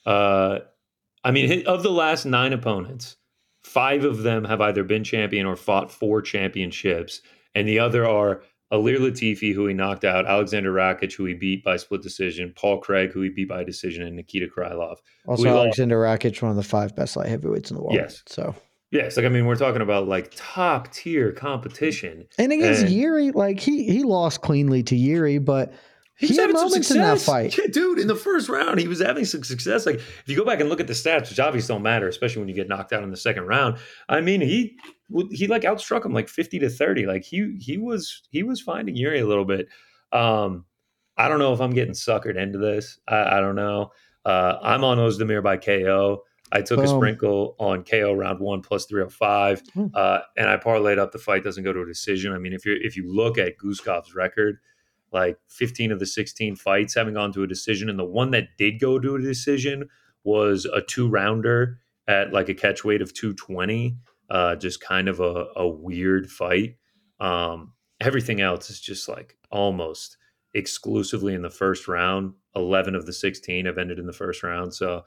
I mean, of the last 9 opponents, 5 of them have either been champion or fought for championships. And the other are Ilir Latifi, who he knocked out, Alexander Rakic, who he beat by split decision, Paul Craig, who he beat by decision, and Nikita Krylov. Also, Alexander Rakic, one of the 5 best light heavyweights in the world. Yes. So. Yes, we're talking about top tier competition. And against Yuri, he lost cleanly to Yuri, but he had moments in that fight. Yeah, dude, in the first round, he was having some success. If you go back and look at the stats, which obviously don't matter, especially when you get knocked out in the second round. I mean, he outstruck him 50-30. He was finding Yuri a little bit. I don't know if I'm getting suckered into this. I don't know. I'm on Ozdemir by KO. I took a sprinkle on KO round 1 plus 305, and I parlayed up the fight doesn't go to a decision. I mean, if you look at Guskov's record, 15 of the 16 fights having gone to a decision, and the one that did go to a decision was a 2-rounder at a catch weight of 220. Just kind of a weird fight. Everything else is just like almost exclusively in the first round. 11 of the 16 have ended in the first round. So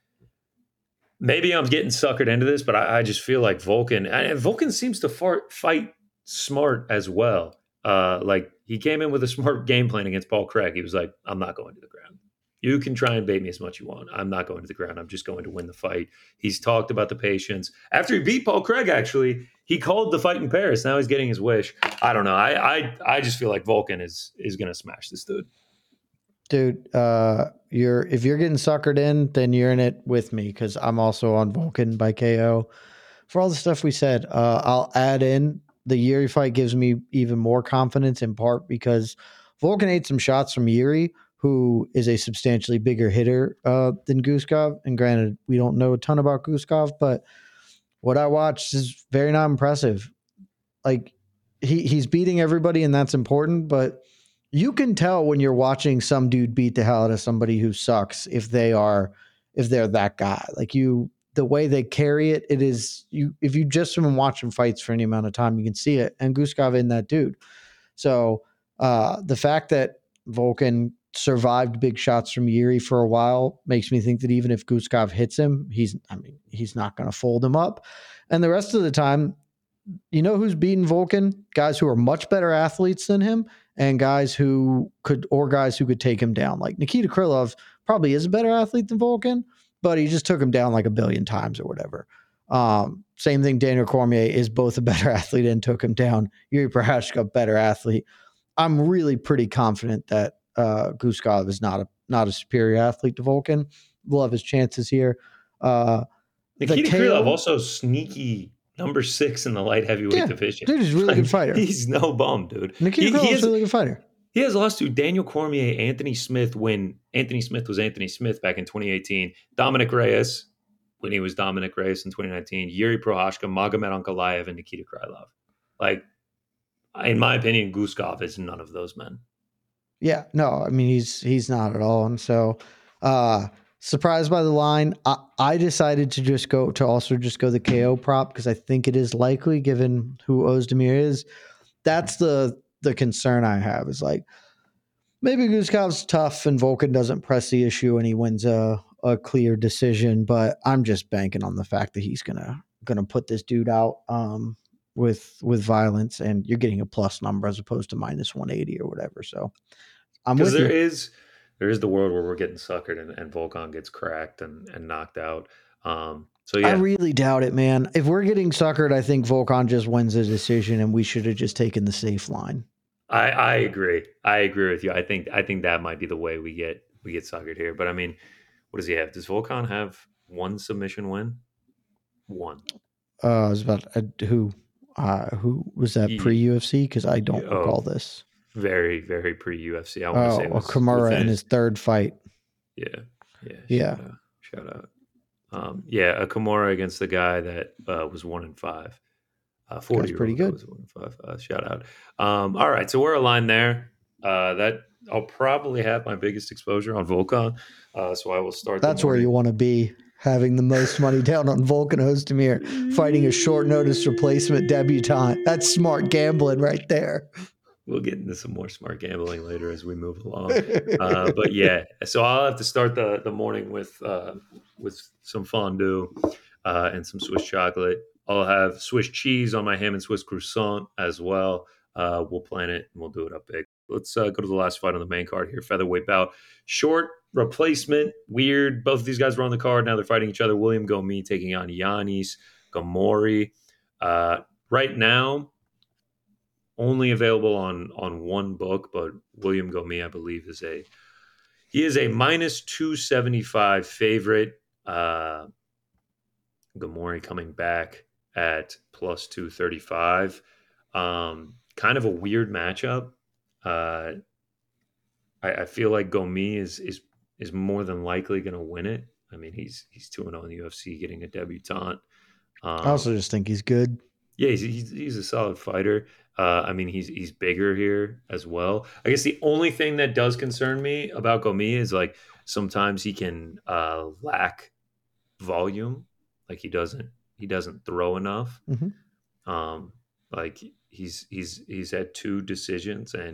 maybe I'm getting suckered into this, but I just feel like Volkan seems to fight smart as well. Like he came in with a smart game plan against Paul Craig. He was like, I'm not going to the ground. You can try and bait me as much as you want. I'm not going to the ground. I'm just going to win the fight. He's talked about the patience. After he beat Paul Craig, actually, he called the fight in Paris. Now he's getting his wish. I don't know. I just feel like Volkan is going to smash this dude. Dude, if you're getting suckered in, then you're in it with me because I'm also on Volkan by KO. For all the stuff we said, I'll add in the Yuri fight gives me even more confidence in part because Volkan ate some shots from Yuri, who is a substantially bigger hitter than Guskov. And granted, we don't know a ton about Guskov, but what I watched is very not impressive. Like he's beating everybody, and that's important, but you can tell when you're watching some dude beat the hell out of somebody who sucks if they're that guy. Like the way they carry it is if you just been watching fights for any amount of time, you can see it. And Guskov in that dude. So the fact that Volkan survived big shots from Yuri for a while makes me think that even if Guskov hits him, he's not going to fold him up. And the rest of the time, you know who's beating Volkan? Guys who are much better athletes than him and guys who could take him down. Like Nikita Krylov probably is a better athlete than Volkan, but he just took him down like a billion times or whatever. Same thing, Daniel Cormier is both a better athlete and took him down. Yuri Prochazka, better athlete. I'm really pretty confident that Guskov is not a superior athlete to Volkan. We'll have his chances here. Nikita Krylov also sneaky number 6 in the light heavyweight division. Dude, he's a really good fighter. He's no bum, dude. Nikita Krylov is a really good fighter. He has lost to Daniel Cormier, Anthony Smith when Anthony Smith was Anthony Smith back in 2018, Dominic Reyes when he was Dominic Reyes in 2019, Yuri Prochazka, Magomed Ankalaev, and Nikita Krylov. Like, in my opinion, Guskov is none of those men. Yeah, no, I mean, he's not at all. And so, surprised by the line. I decided to just go the KO prop because I think it is likely given who Ozdemir is. That's the concern I have is like maybe Guskov's tough and Volkan doesn't press the issue and he wins a clear decision, but I'm just banking on the fact that he's gonna put this dude out with violence, and you're getting a plus number as opposed to minus 180 or whatever. So I'm with you. There is the world where we're getting suckered and Volkan gets cracked and knocked out. So yeah, I really doubt it, man. If we're getting suckered, I think Volkan just wins the decision, and we should have just taken the safe line. I agree. I agree with you. I think that might be the way we get suckered here. But I mean, what does he have? Does Volkan have one submission win? One. I was about who was that pre-UFC? Because I don't recall this. Very, very pre-UFC. I want to say it was Kimura in his third fight. Yeah. Shout out. A Kimura against the guy that was 1-5. 40. That's pretty good. Was 1-5. Shout out. All right, so we're aligned there. That I'll probably have my biggest exposure on Volkan. So I will start. That's where you want to be, having the most money down on Volkan Ozdemir, fighting a short notice replacement debutant. That's smart gambling right there. We'll get into some more smart gambling later as we move along. But yeah, so I'll have to start the morning with some fondue and some Swiss chocolate. I'll have Swiss cheese on my ham and Swiss croissant as well. We'll plan it and we'll do it up big. Let's go to the last fight on the main card here. Featherweight bout. Short replacement. Weird. Both of these guys were on the card. Now they're fighting each other. William Gomis taking on Yanis Ghemmouri. Right now, only available on one book, but William Gomis, I believe, is a minus 275 favorite. Ghemmouri coming back at plus 235. Kind of a weird matchup. I feel like Gomis is more than likely going to win it. I mean, he's 2-0 in the UFC, getting a debutante. I also just think he's good. Yeah, he's a solid fighter. I mean, he's bigger here as well. I guess the only thing that does concern me about Gomis is like sometimes he can lack volume. Like he doesn't he doesn't throw enough. Mm-hmm. Like he's had 2 decisions, and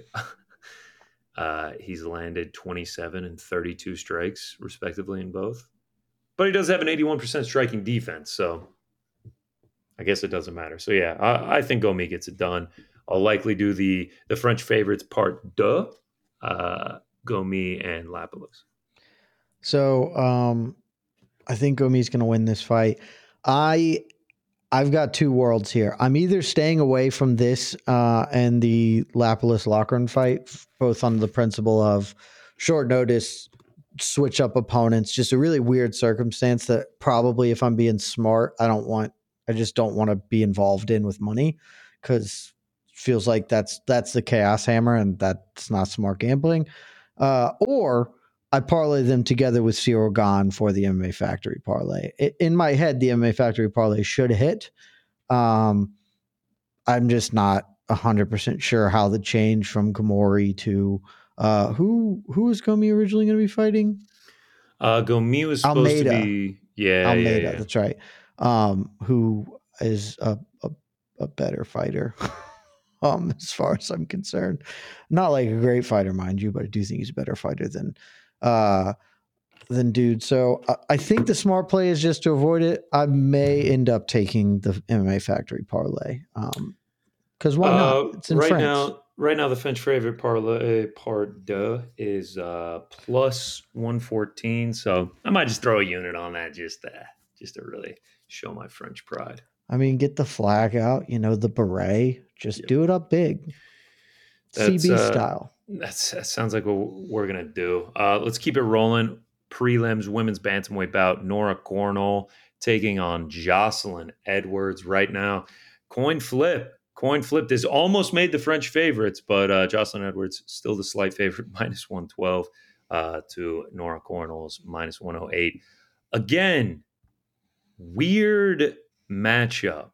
he's landed 27 and 32 strikes respectively in both. But he does have an 81% striking defense, so I guess it doesn't matter. So yeah, I think Gomi gets it done. I'll likely do the French favorites part deux, Gomi and Lapalus. So I think Gomi's going to win this fight. I've got 2 worlds here. I'm either staying away from this and the Lapalus Loughran fight, both on the principle of short notice, switch up opponents, just a really weird circumstance that probably, if I'm being smart, I just don't want to be involved in with money, because feels like that's the chaos hammer, and that's not smart gambling. Or I parlay them together with Cyril Gane for the MMA Factory parlay. In my head, the MMA Factory parlay should hit. I'm just not 100% sure how the change from Gamori to who is Gomi originally going to be fighting? Gomi was supposed to be Almeida. That's right. Who is a better fighter? As far as I'm concerned, not like a great fighter, mind you, but I do think he's a better fighter than dude. So I think the smart play is just to avoid it. I may end up taking the MMA Factory parlay. Because why not? It's in France. Right now, the French favorite parlay part deux is plus 114. So I might just throw a unit on that just to really show my French pride. I mean, get the flag out, the beret. Just do it up big. CB style. That sounds like what we're going to do. Let's keep it rolling. Prelims, women's bantamweight bout. Nora Cornell taking on Jocelyn Edwards right now. Coin flip. This almost made the French favorites, but Jocelyn Edwards still the slight favorite, minus 112 to Nora Cornell's minus 108. Again, weird matchup.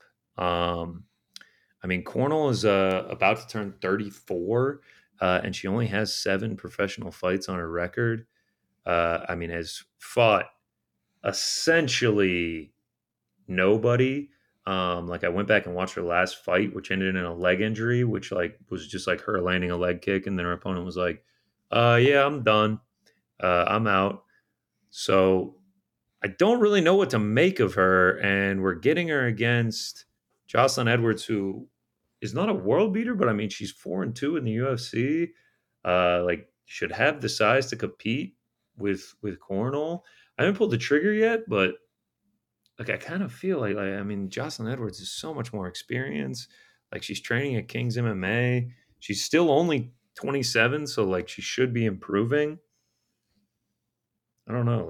I mean, Cornell is about to turn 34, and she only has 7 professional fights on her record. Has fought essentially nobody. I went back and watched her last fight, which ended in a leg injury, which was just like her landing a leg kick, and then her opponent was like, "Yeah, I'm done. I'm out." So I don't really know what to make of her, and we're getting her against Jocelyn Edwards, who is not a world beater, but I mean, she's 4-2 in the UFC. Should have the size to compete with Cornell. I haven't pulled the trigger yet, but I kind of feel like Jocelyn Edwards is so much more experienced. She's training at King's MMA. She's still only 27, so she should be improving. I don't know.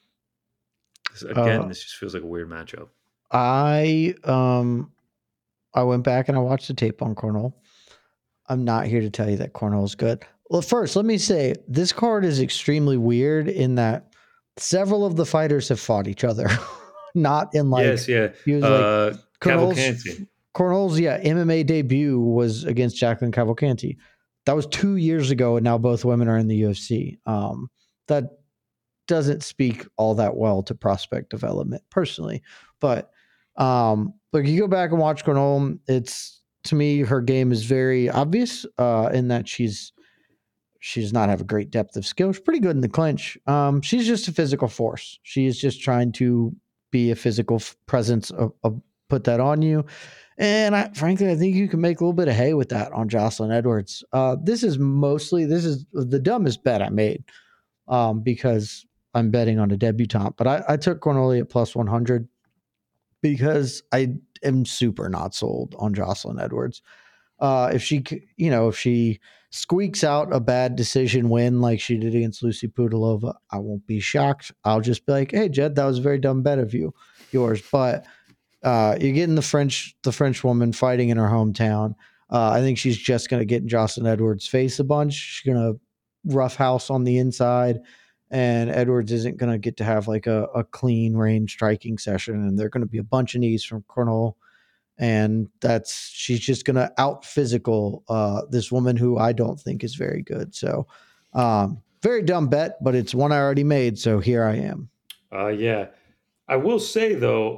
This just feels like a weird matchup. I went back and I watched the tape on Cornell. I'm not here to tell you that Cornell is good. Well, first, let me say this card is extremely weird in that several of the fighters have fought each other. Not in Yes, yeah. Cavalcanti. Cornell's MMA debut was against Jacqueline Cavalcanti. That was 2 years ago, and now both women are in the UFC. That doesn't speak all that well to prospect development personally, but you go back and watch Cornell. It's, to me, her game is very obvious in that she does not have a great depth of skill. She's pretty good in the clinch. She's just a physical force. She is just trying to be a physical presence of put that on you. And frankly, I think you can make a little bit of hay with that on Jocelyn Edwards. This is the dumbest bet I made because I'm betting on a debutante. But I took Cornell at plus 100 because I am super not sold on Jocelyn Edwards. If she squeaks out a bad decision win like she did against Lucy Pudilova, I won't be shocked. I'll just be like, "Hey, Jed, that was a very dumb bet of yours." But you're getting the French woman fighting in her hometown. I think she's just going to get in Jocelyn Edwards' face a bunch. She's going to roughhouse on the inside, and Edwards isn't going to get to have a clean range striking session, and there are going to be a bunch of knees from Cornell. And she's just going to out physical this woman who I don't think is very good. So very dumb bet, but it's one I already made. So here I am. Yeah. I will say though,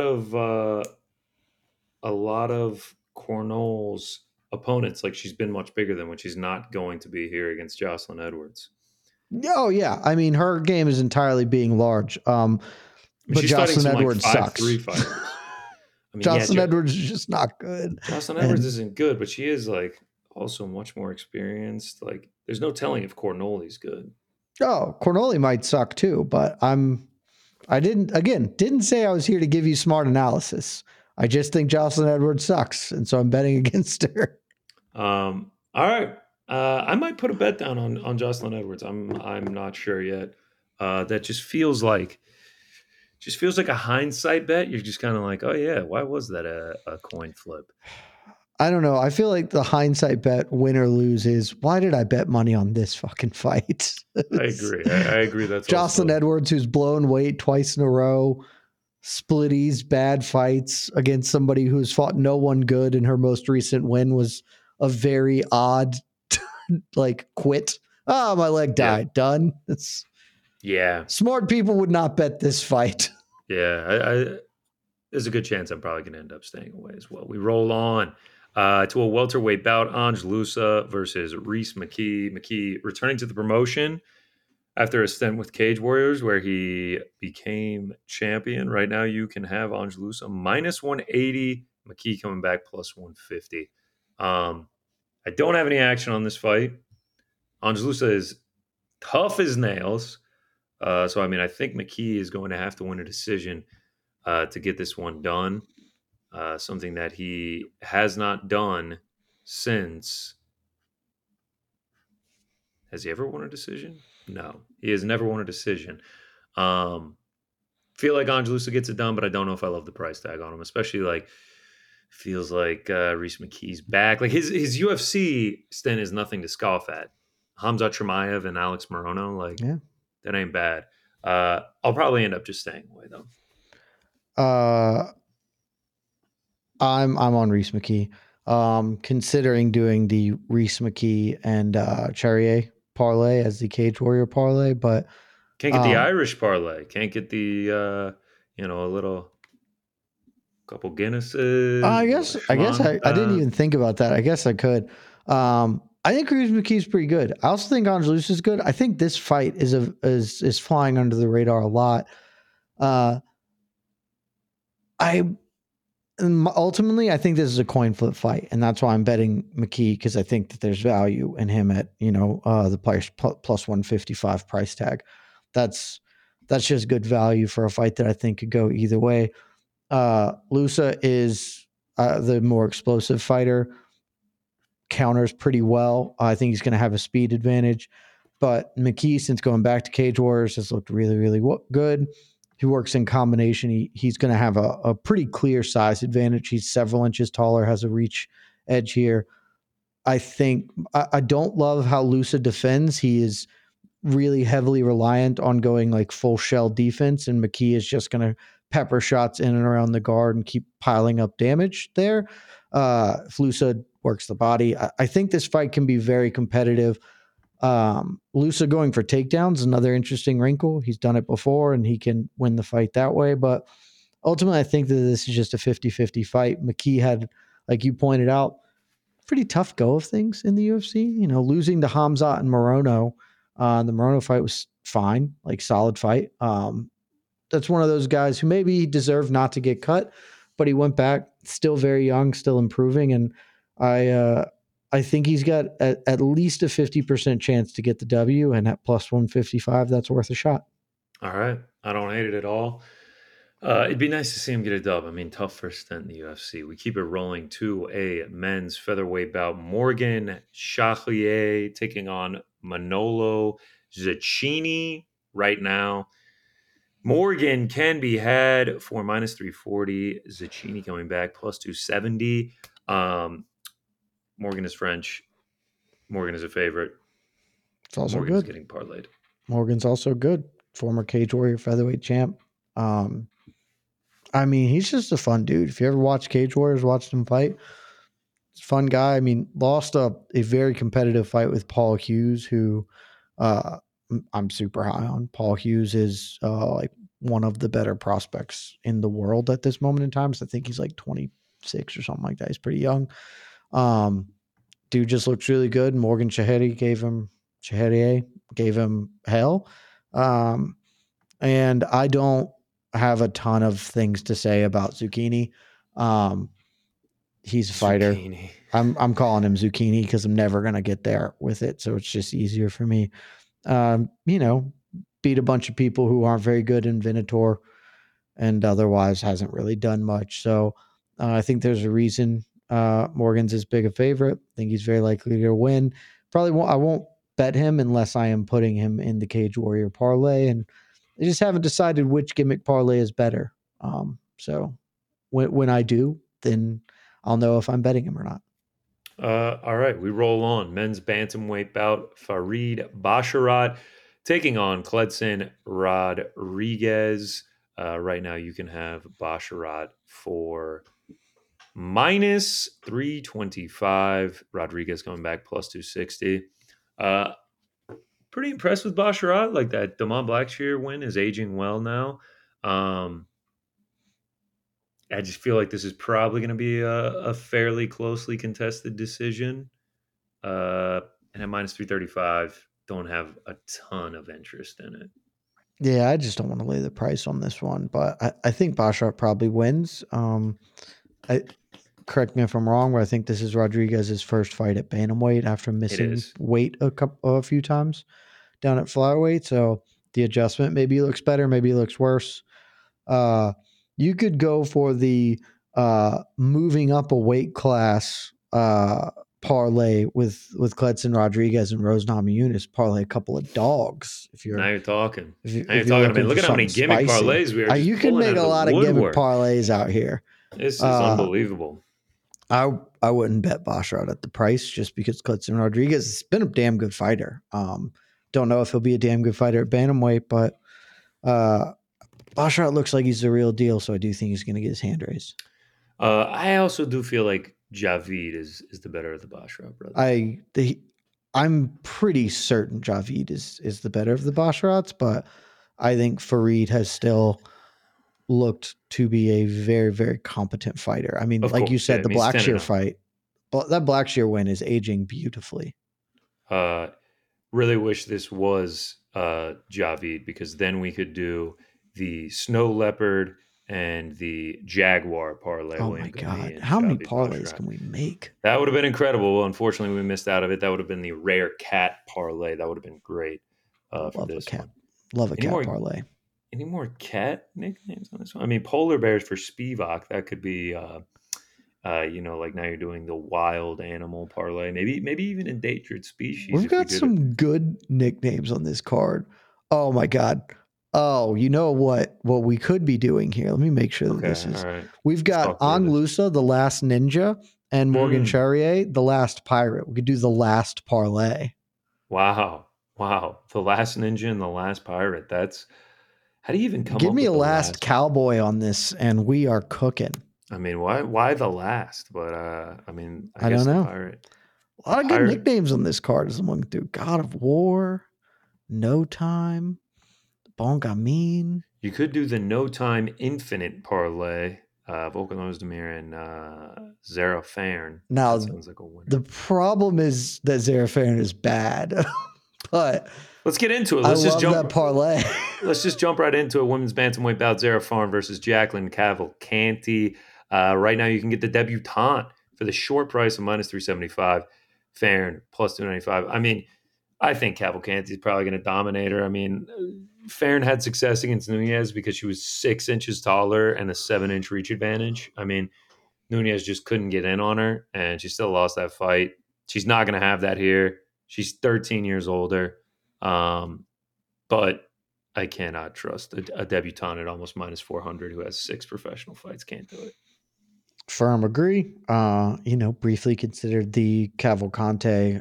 a lot of Cornell's opponents, like she's been much bigger than when she's not going to be here against Jocelyn Edwards. Oh yeah, I mean her game is entirely being large. I mean, But she's fighting Jocelyn some Edwards like 5'3" sucks. fighters. I mean, Jocelyn Edwards is just not good. Jocelyn Edwards isn't good, but she is like also much more experienced. Like, there's no telling if Cornoli's good. Oh, Cornoli might suck too, but I didn't say I was here to give you smart analysis. I just think Jocelyn Edwards sucks, and so I'm betting against her. All right. I might put a bet down on Jocelyn Edwards. I'm not sure yet. That just feels like a hindsight bet. You're just kind of like, oh yeah, why was that a coin flip? I don't know. I feel like the hindsight bet, win or lose, is why did I bet money on this fucking fight? I agree. I agree. That's Jocelyn also... Edwards, who's blown weight twice in a row, splitties, bad fights against somebody who's fought no one good, and her most recent win was a very odd, like quit. Oh, my leg died. Yeah. Done. It's smart people would not bet this fight. Yeah, there's a good chance I'm probably going to end up staying away as well. We roll on to a welterweight bout: Ange Loosa versus Rhys McKee. McKee returning to the promotion after a stint with Cage Warriors, where he became champion. Right now, you can have Ange Loosa minus 180, McKee coming back plus 150. I don't have any action on this fight. Ange Loosa is tough as nails. So, I mean, I think McKee is going to have to win a decision to get this one done. Something that he has not done since. Has he ever won a decision? No, he has never won a decision. Feel like Ange Loosa gets it done, but I don't know if I love the price tag on him, especially like feels like Rhys McKee's back. Like his UFC stint is nothing to scoff at. Hamzat Chimaev and Alex Morono, like that ain't bad. I'll probably end up just staying away though. I'm on Rhys McKee. Considering doing the Rhys McKee and Charrier parlay as the Cage Warrior parlay, but can't get the Irish parlay. Can't get the a little couple Guinnesses. I guess I didn't even think about that. I guess I could. I think Rhys McKee's pretty good. I also think Ange Loosa is good. I think this fight is flying under the radar a lot. Ultimately, I think this is a coin flip fight, and that's why I'm betting McKee, because I think that there's value in him at the plus 155 price tag. That's just good value for a fight that I think could go either way. Loosa is the more explosive fighter, counters pretty well. I think he's going to have a speed advantage, but McKee, since going back to Cage Warriors, has looked really, really good. He works in combination. He's going to have a pretty clear size advantage. He's several inches taller, has a reach edge here. I think I don't love how Loosa defends. He is really heavily reliant on going like full shell defense, and McKee is just going to pepper shots in and around the guard and keep piling up damage there. If Loosa works the body, I think this fight can be very competitive. Loosa going for takedowns, another interesting wrinkle. He's done it before and he can win the fight that way. But ultimately, I think that this is just a 50-50 fight. McKee had, like you pointed out, pretty tough go of things in the UFC. Losing to Hamzat and Morono. The Morono fight was fine, like solid fight. That's one of those guys who maybe deserved not to get cut, but he went back, still very young, still improving. And I think he's got at least a 50% chance to get the W, and at plus 155, that's worth a shot. All right. I don't hate it at all. It'd be nice to see him get a dub. I mean, tough first stint in the UFC. We keep it rolling to a men's featherweight bout. Morgan Charrier taking on Manolo Cecchini right now. Morgan can be had for minus 340. Cecchini coming back plus 270. Morgan is French. Morgan is a favorite. It's also Morgan's good. Getting parlayed. Morgan's also good. Former Cage Warrior featherweight champ. I mean, he's just a fun dude. If you ever watch Cage Warriors, watched him fight, he's a fun guy. I mean, lost a very competitive fight with Paul Hughes, who I'm super high on. Paul Hughes is like one of the better prospects in the world at this moment in time. So I think he's like 26 or something like that. He's pretty young. Dude just looks really good. Morgan Chahedi gave him hell. And I don't have a ton of things to say about Zucchini. He's a fighter. Zucchini. I'm calling him Zucchini because I'm never gonna get there with it, so it's just easier for me. Beat a bunch of people who aren't very good in Venator, and otherwise hasn't really done much. So I think there's a reason Morgan's as big a favorite. I think he's very likely to win. Probably won't. I won't bet him unless I am putting him in the Cage Warrior parlay, and I just haven't decided which gimmick parlay is better. So when I do, then I'll know if I'm betting him or not. All right, we roll on. Men's bantamweight bout, Farid Basharat taking on Kledson Rodriguez. Right now, you can have Basharat for minus 325. Rodriguez coming back plus 260. Pretty impressed with Basharat. Like that Damon Blackshear win is aging well now. I just feel like this is probably going to be a fairly closely contested decision. And at minus 335, don't have a ton of interest in it. Yeah, I just don't want to lay the price on this one, but I think Basharat probably wins. Correct me if I'm wrong, but I think this is Rodriguez's first fight at bantamweight after missing weight a few times down at flyweight. So the adjustment maybe looks better, maybe it looks worse. You could go for the moving up a weight class parlay with Kledson Rodriguez and Rose Namajunas, parlay a couple of dogs. If you're now you're talking. If now you're talking. I mean, look at how many gimmick parlays we are. You can make a lot of gimmick parlays out here. This is unbelievable. I wouldn't bet Basharat at the price just because Kledson Rodriguez has been a damn good fighter. Don't know if he'll be a damn good fighter at bantamweight, but Basharat looks like he's the real deal, so I do think he's going to get his hand raised. I also do feel like Javid is the better of the Basharat brothers. I'm pretty certain Javid is the better of the Basharats, but I think Farid has still looked to be a very, very competent fighter. I mean, of like course, you said, the Blackshear fight, that Blackshear win is aging beautifully. Really wish this was Javid, because then we could do the Snow Leopard and the Jaguar parlay. Oh my God. How many parlays can we make? That would have been incredible. Well, unfortunately, we missed out of it. That would have been the Rare Cat parlay. That would have been great for this one. Love a cat parlay. Any more cat nicknames on this one? I mean, Polar Bears for Spivak. That could be, like now you're doing the wild animal parlay. Maybe even endangered species. We've got some good nicknames on this card. Oh my God. Oh, you know what we could be doing here? Let me make sure that this is. Right. We've got Anglusa, the last ninja, and Morgan Charrier, the last pirate. We could do the last parlay. Wow. The last ninja and the last pirate. That's, how do you even come Give up me with a last cowboy on this, and we are cooking. I mean, why the last? But I don't know. Pirate. A lot of good nicknames on this card as I'm looking through. God of War, No Time, Bongamin. You could do the No Time Infinite parlay. Volkan Ozdemir and Zara Farn. Now, that sounds like a winner. The problem is that Zara Farn is bad. But let's get into it. Let's just jump that parlay. Let's just jump right into it. Women's bantamweight bout: Zara Farn versus Jacqueline Cavalcanti. Right now, you can get the debutante for the short price of minus 375. Farn plus 295. I mean, I think Cavalcanti is probably going to dominate her. I mean, Farn had success against Nunes because she was 6 inches taller and a 7-inch reach advantage. I mean, Nunes just couldn't get in on her, and she still lost that fight. She's not going to have that here. She's 13 years older, but I cannot trust a debutante at almost minus 400 who has 6 professional fights. Can't do it. Firm agree. Briefly considered the Cavalcante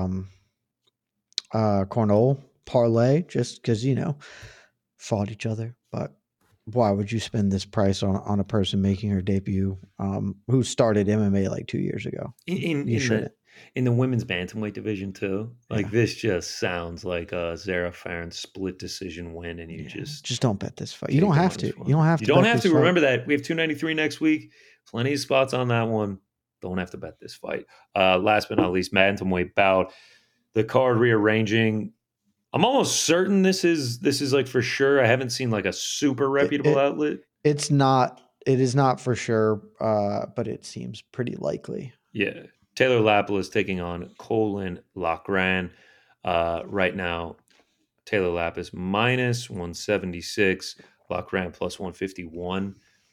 Cornell parlay just because, fought each other. But why would you spend this price on a person making her debut who started MMA like 2 years ago? In in the women's bantamweight division too. Like this just sounds like a Zara Farron split decision win, and you just don't bet this fight. You don't have to. You don't have to. You don't have to. Remember that we have 293 next week. Plenty of spots on that one. Don't have to bet this fight. Last but not least, bantamweight bout. The card rearranging. I'm almost certain this is like for sure. I haven't seen like a super reputable outlet. It's not. It is not for sure, but it seems pretty likely. Yeah. Taylor Lapilus taking on Colin Loughran. Right now, Taylor Lapis minus 176, Loughran plus 151.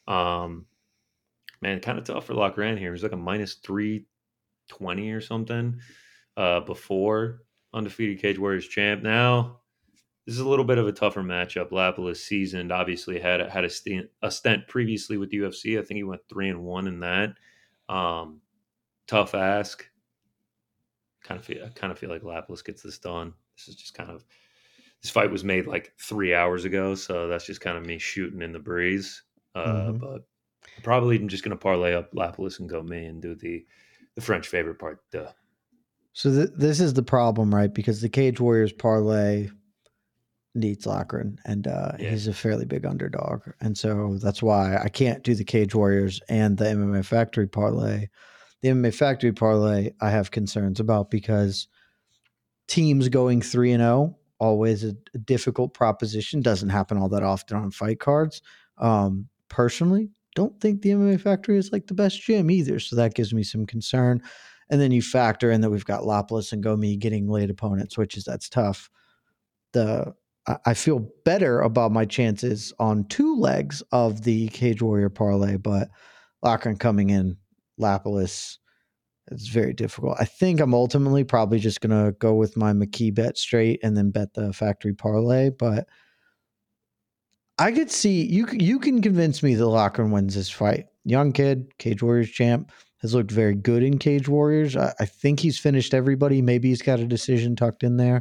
Man, kind of tough for Loughran here. He's like a minus 320 or something before undefeated Cage Warriors champ. Now, this is a little bit of a tougher matchup. Lapilus seasoned, obviously had a stint previously with the UFC. I think he went 3-1 in that. Tough ask. I kind of feel like Lapilus gets this done. This fight was made like 3 hours ago, so that's just kind of me shooting in the breeze. But probably I'm just going to parlay up Lapilus and go me and do the French favorite part. Duh. So this is the problem, right? Because the Cage Warriors parlay needs Loughran, and he's a fairly big underdog. And so that's why I can't do the Cage Warriors and the MMA Factory parlay. The MMA Factory parlay I have concerns about because teams going 3-0, always a difficult proposition. Doesn't happen all that often on fight cards. Personally, don't think the MMA Factory is like the best gym either. So that gives me some concern. And then you factor in that we've got Lapilus and Gomi getting late opponents, that's tough. I feel better about my chances on two legs of the Cage Warrior parlay, but Loughran coming in, Lapilus, it's very difficult. I think I'm ultimately probably just going to go with my McKee bet straight and then bet the Factory parlay, but I could see you can convince me that Loughran wins this fight. Young kid, Cage Warriors champ, has looked very good in Cage Warriors. I think he's finished everybody. Maybe he's got a decision tucked in there.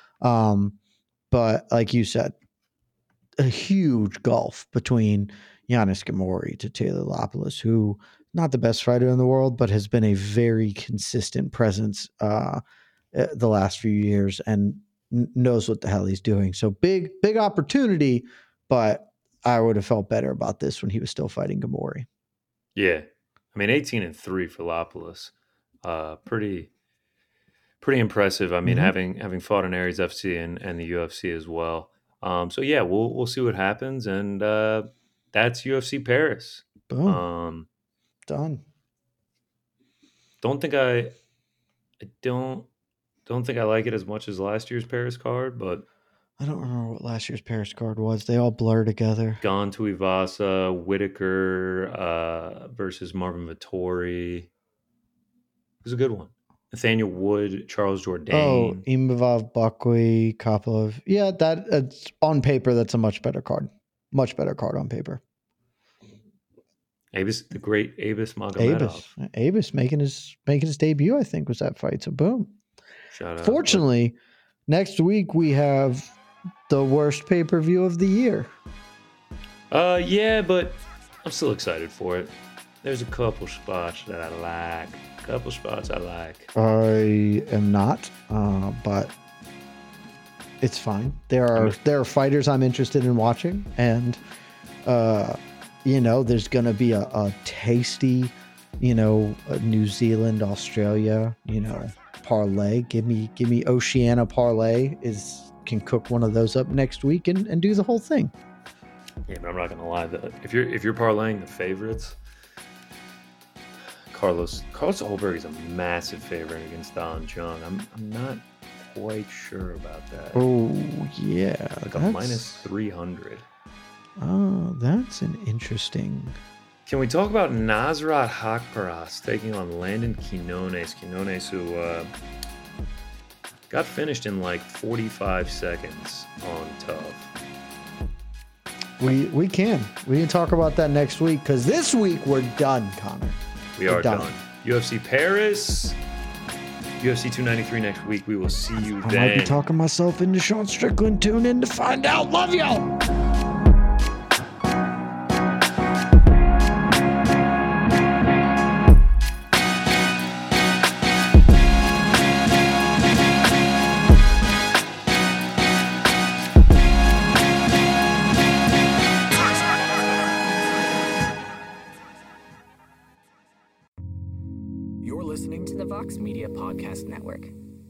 But like you said, a huge gulf between Giannis Gamori to Taylor Lapilus, who not the best fighter in the world, but has been a very consistent presence the last few years and knows what the hell he's doing. So big opportunity, but I would have felt better about this when he was still fighting Gamori. Yeah. I mean, 18-3 for Lapilus. Pretty impressive. I mean, having fought in Aries FC and the UFC as well. So yeah, we'll see what happens, and that's UFC Paris. Boom. Done. Don't think I like it as much as last year's Paris card, but I don't remember what last year's Paris card was. They all blur together. Gone to Ivasa, Whitaker versus Marvin Vettori. It was a good one. Nathaniel Wood, Charles Jourdain. Oh, Imavov, Bakwi, Kopov. Yeah, that's on paper. That's a much better card. Much better card on paper. The great Abbas Magomedov. Abbas making his debut, I think, was that fight. So boom. Shout out. Fortunately, next week we have the worst pay-per-view of the year. Yeah, but I'm still excited for it. There's a couple spots that I like. I am not, but it's fine. There are fighters I'm interested in watching, and there's gonna be a tasty, New Zealand, Australia, parlay. Give me Oceania parlay can cook one of those up next week and do the whole thing. Yeah, but I'm not gonna lie. If you're parlaying the favorites, Carlos Ulberg is a massive favorite against Don Chung. I'm not quite sure about that. Oh yeah, like a minus 300. Oh, that's an interesting. Can we talk about Nasrat Haqparast taking on Landon Quinones? Quinones, who got finished in like 45 seconds on Tough. We can talk about that next week, because this week we're done, Connor. We're done. UFC Paris, UFC 293 next week. We will see you then. I might be talking myself into Sean Strickland. Tune in to find out. Love y'all. Vox Media Podcast Network.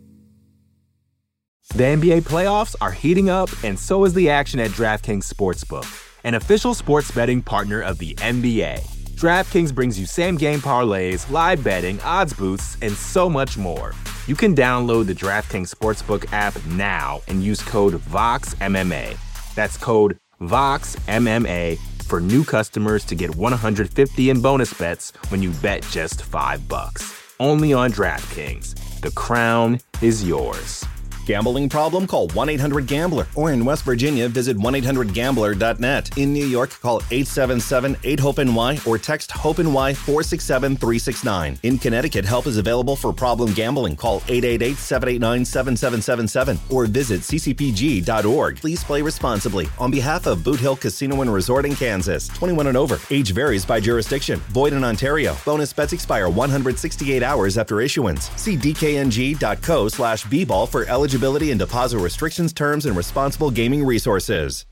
The NBA playoffs are heating up, and so is the action at DraftKings Sportsbook, an official sports betting partner of the NBA. DraftKings brings you same-game parlays, live betting, odds boosts, and so much more. You can download the DraftKings Sportsbook app now and use code VOXMMA. That's code VOXMMA for new customers to get $150 in bonus bets when you bet just $5. Only on DraftKings. The crown is yours. Gambling problem? Call 1-800-GAMBLER. Or in West Virginia, visit 1-800-GAMBLER.net. In New York, call 877-8-HOPE-NY or text HOPE-NY 467-369. In Connecticut, help is available for problem gambling. Call 888-789-7777 or visit ccpg.org. Please play responsibly. On behalf of Boot Hill Casino and Resort in Kansas, 21 and over. Age varies by jurisdiction. Void in Ontario. Bonus bets expire 168 hours after issuance. See dkng.co/bball for eligibility and deposit restrictions, terms, and responsible gaming resources.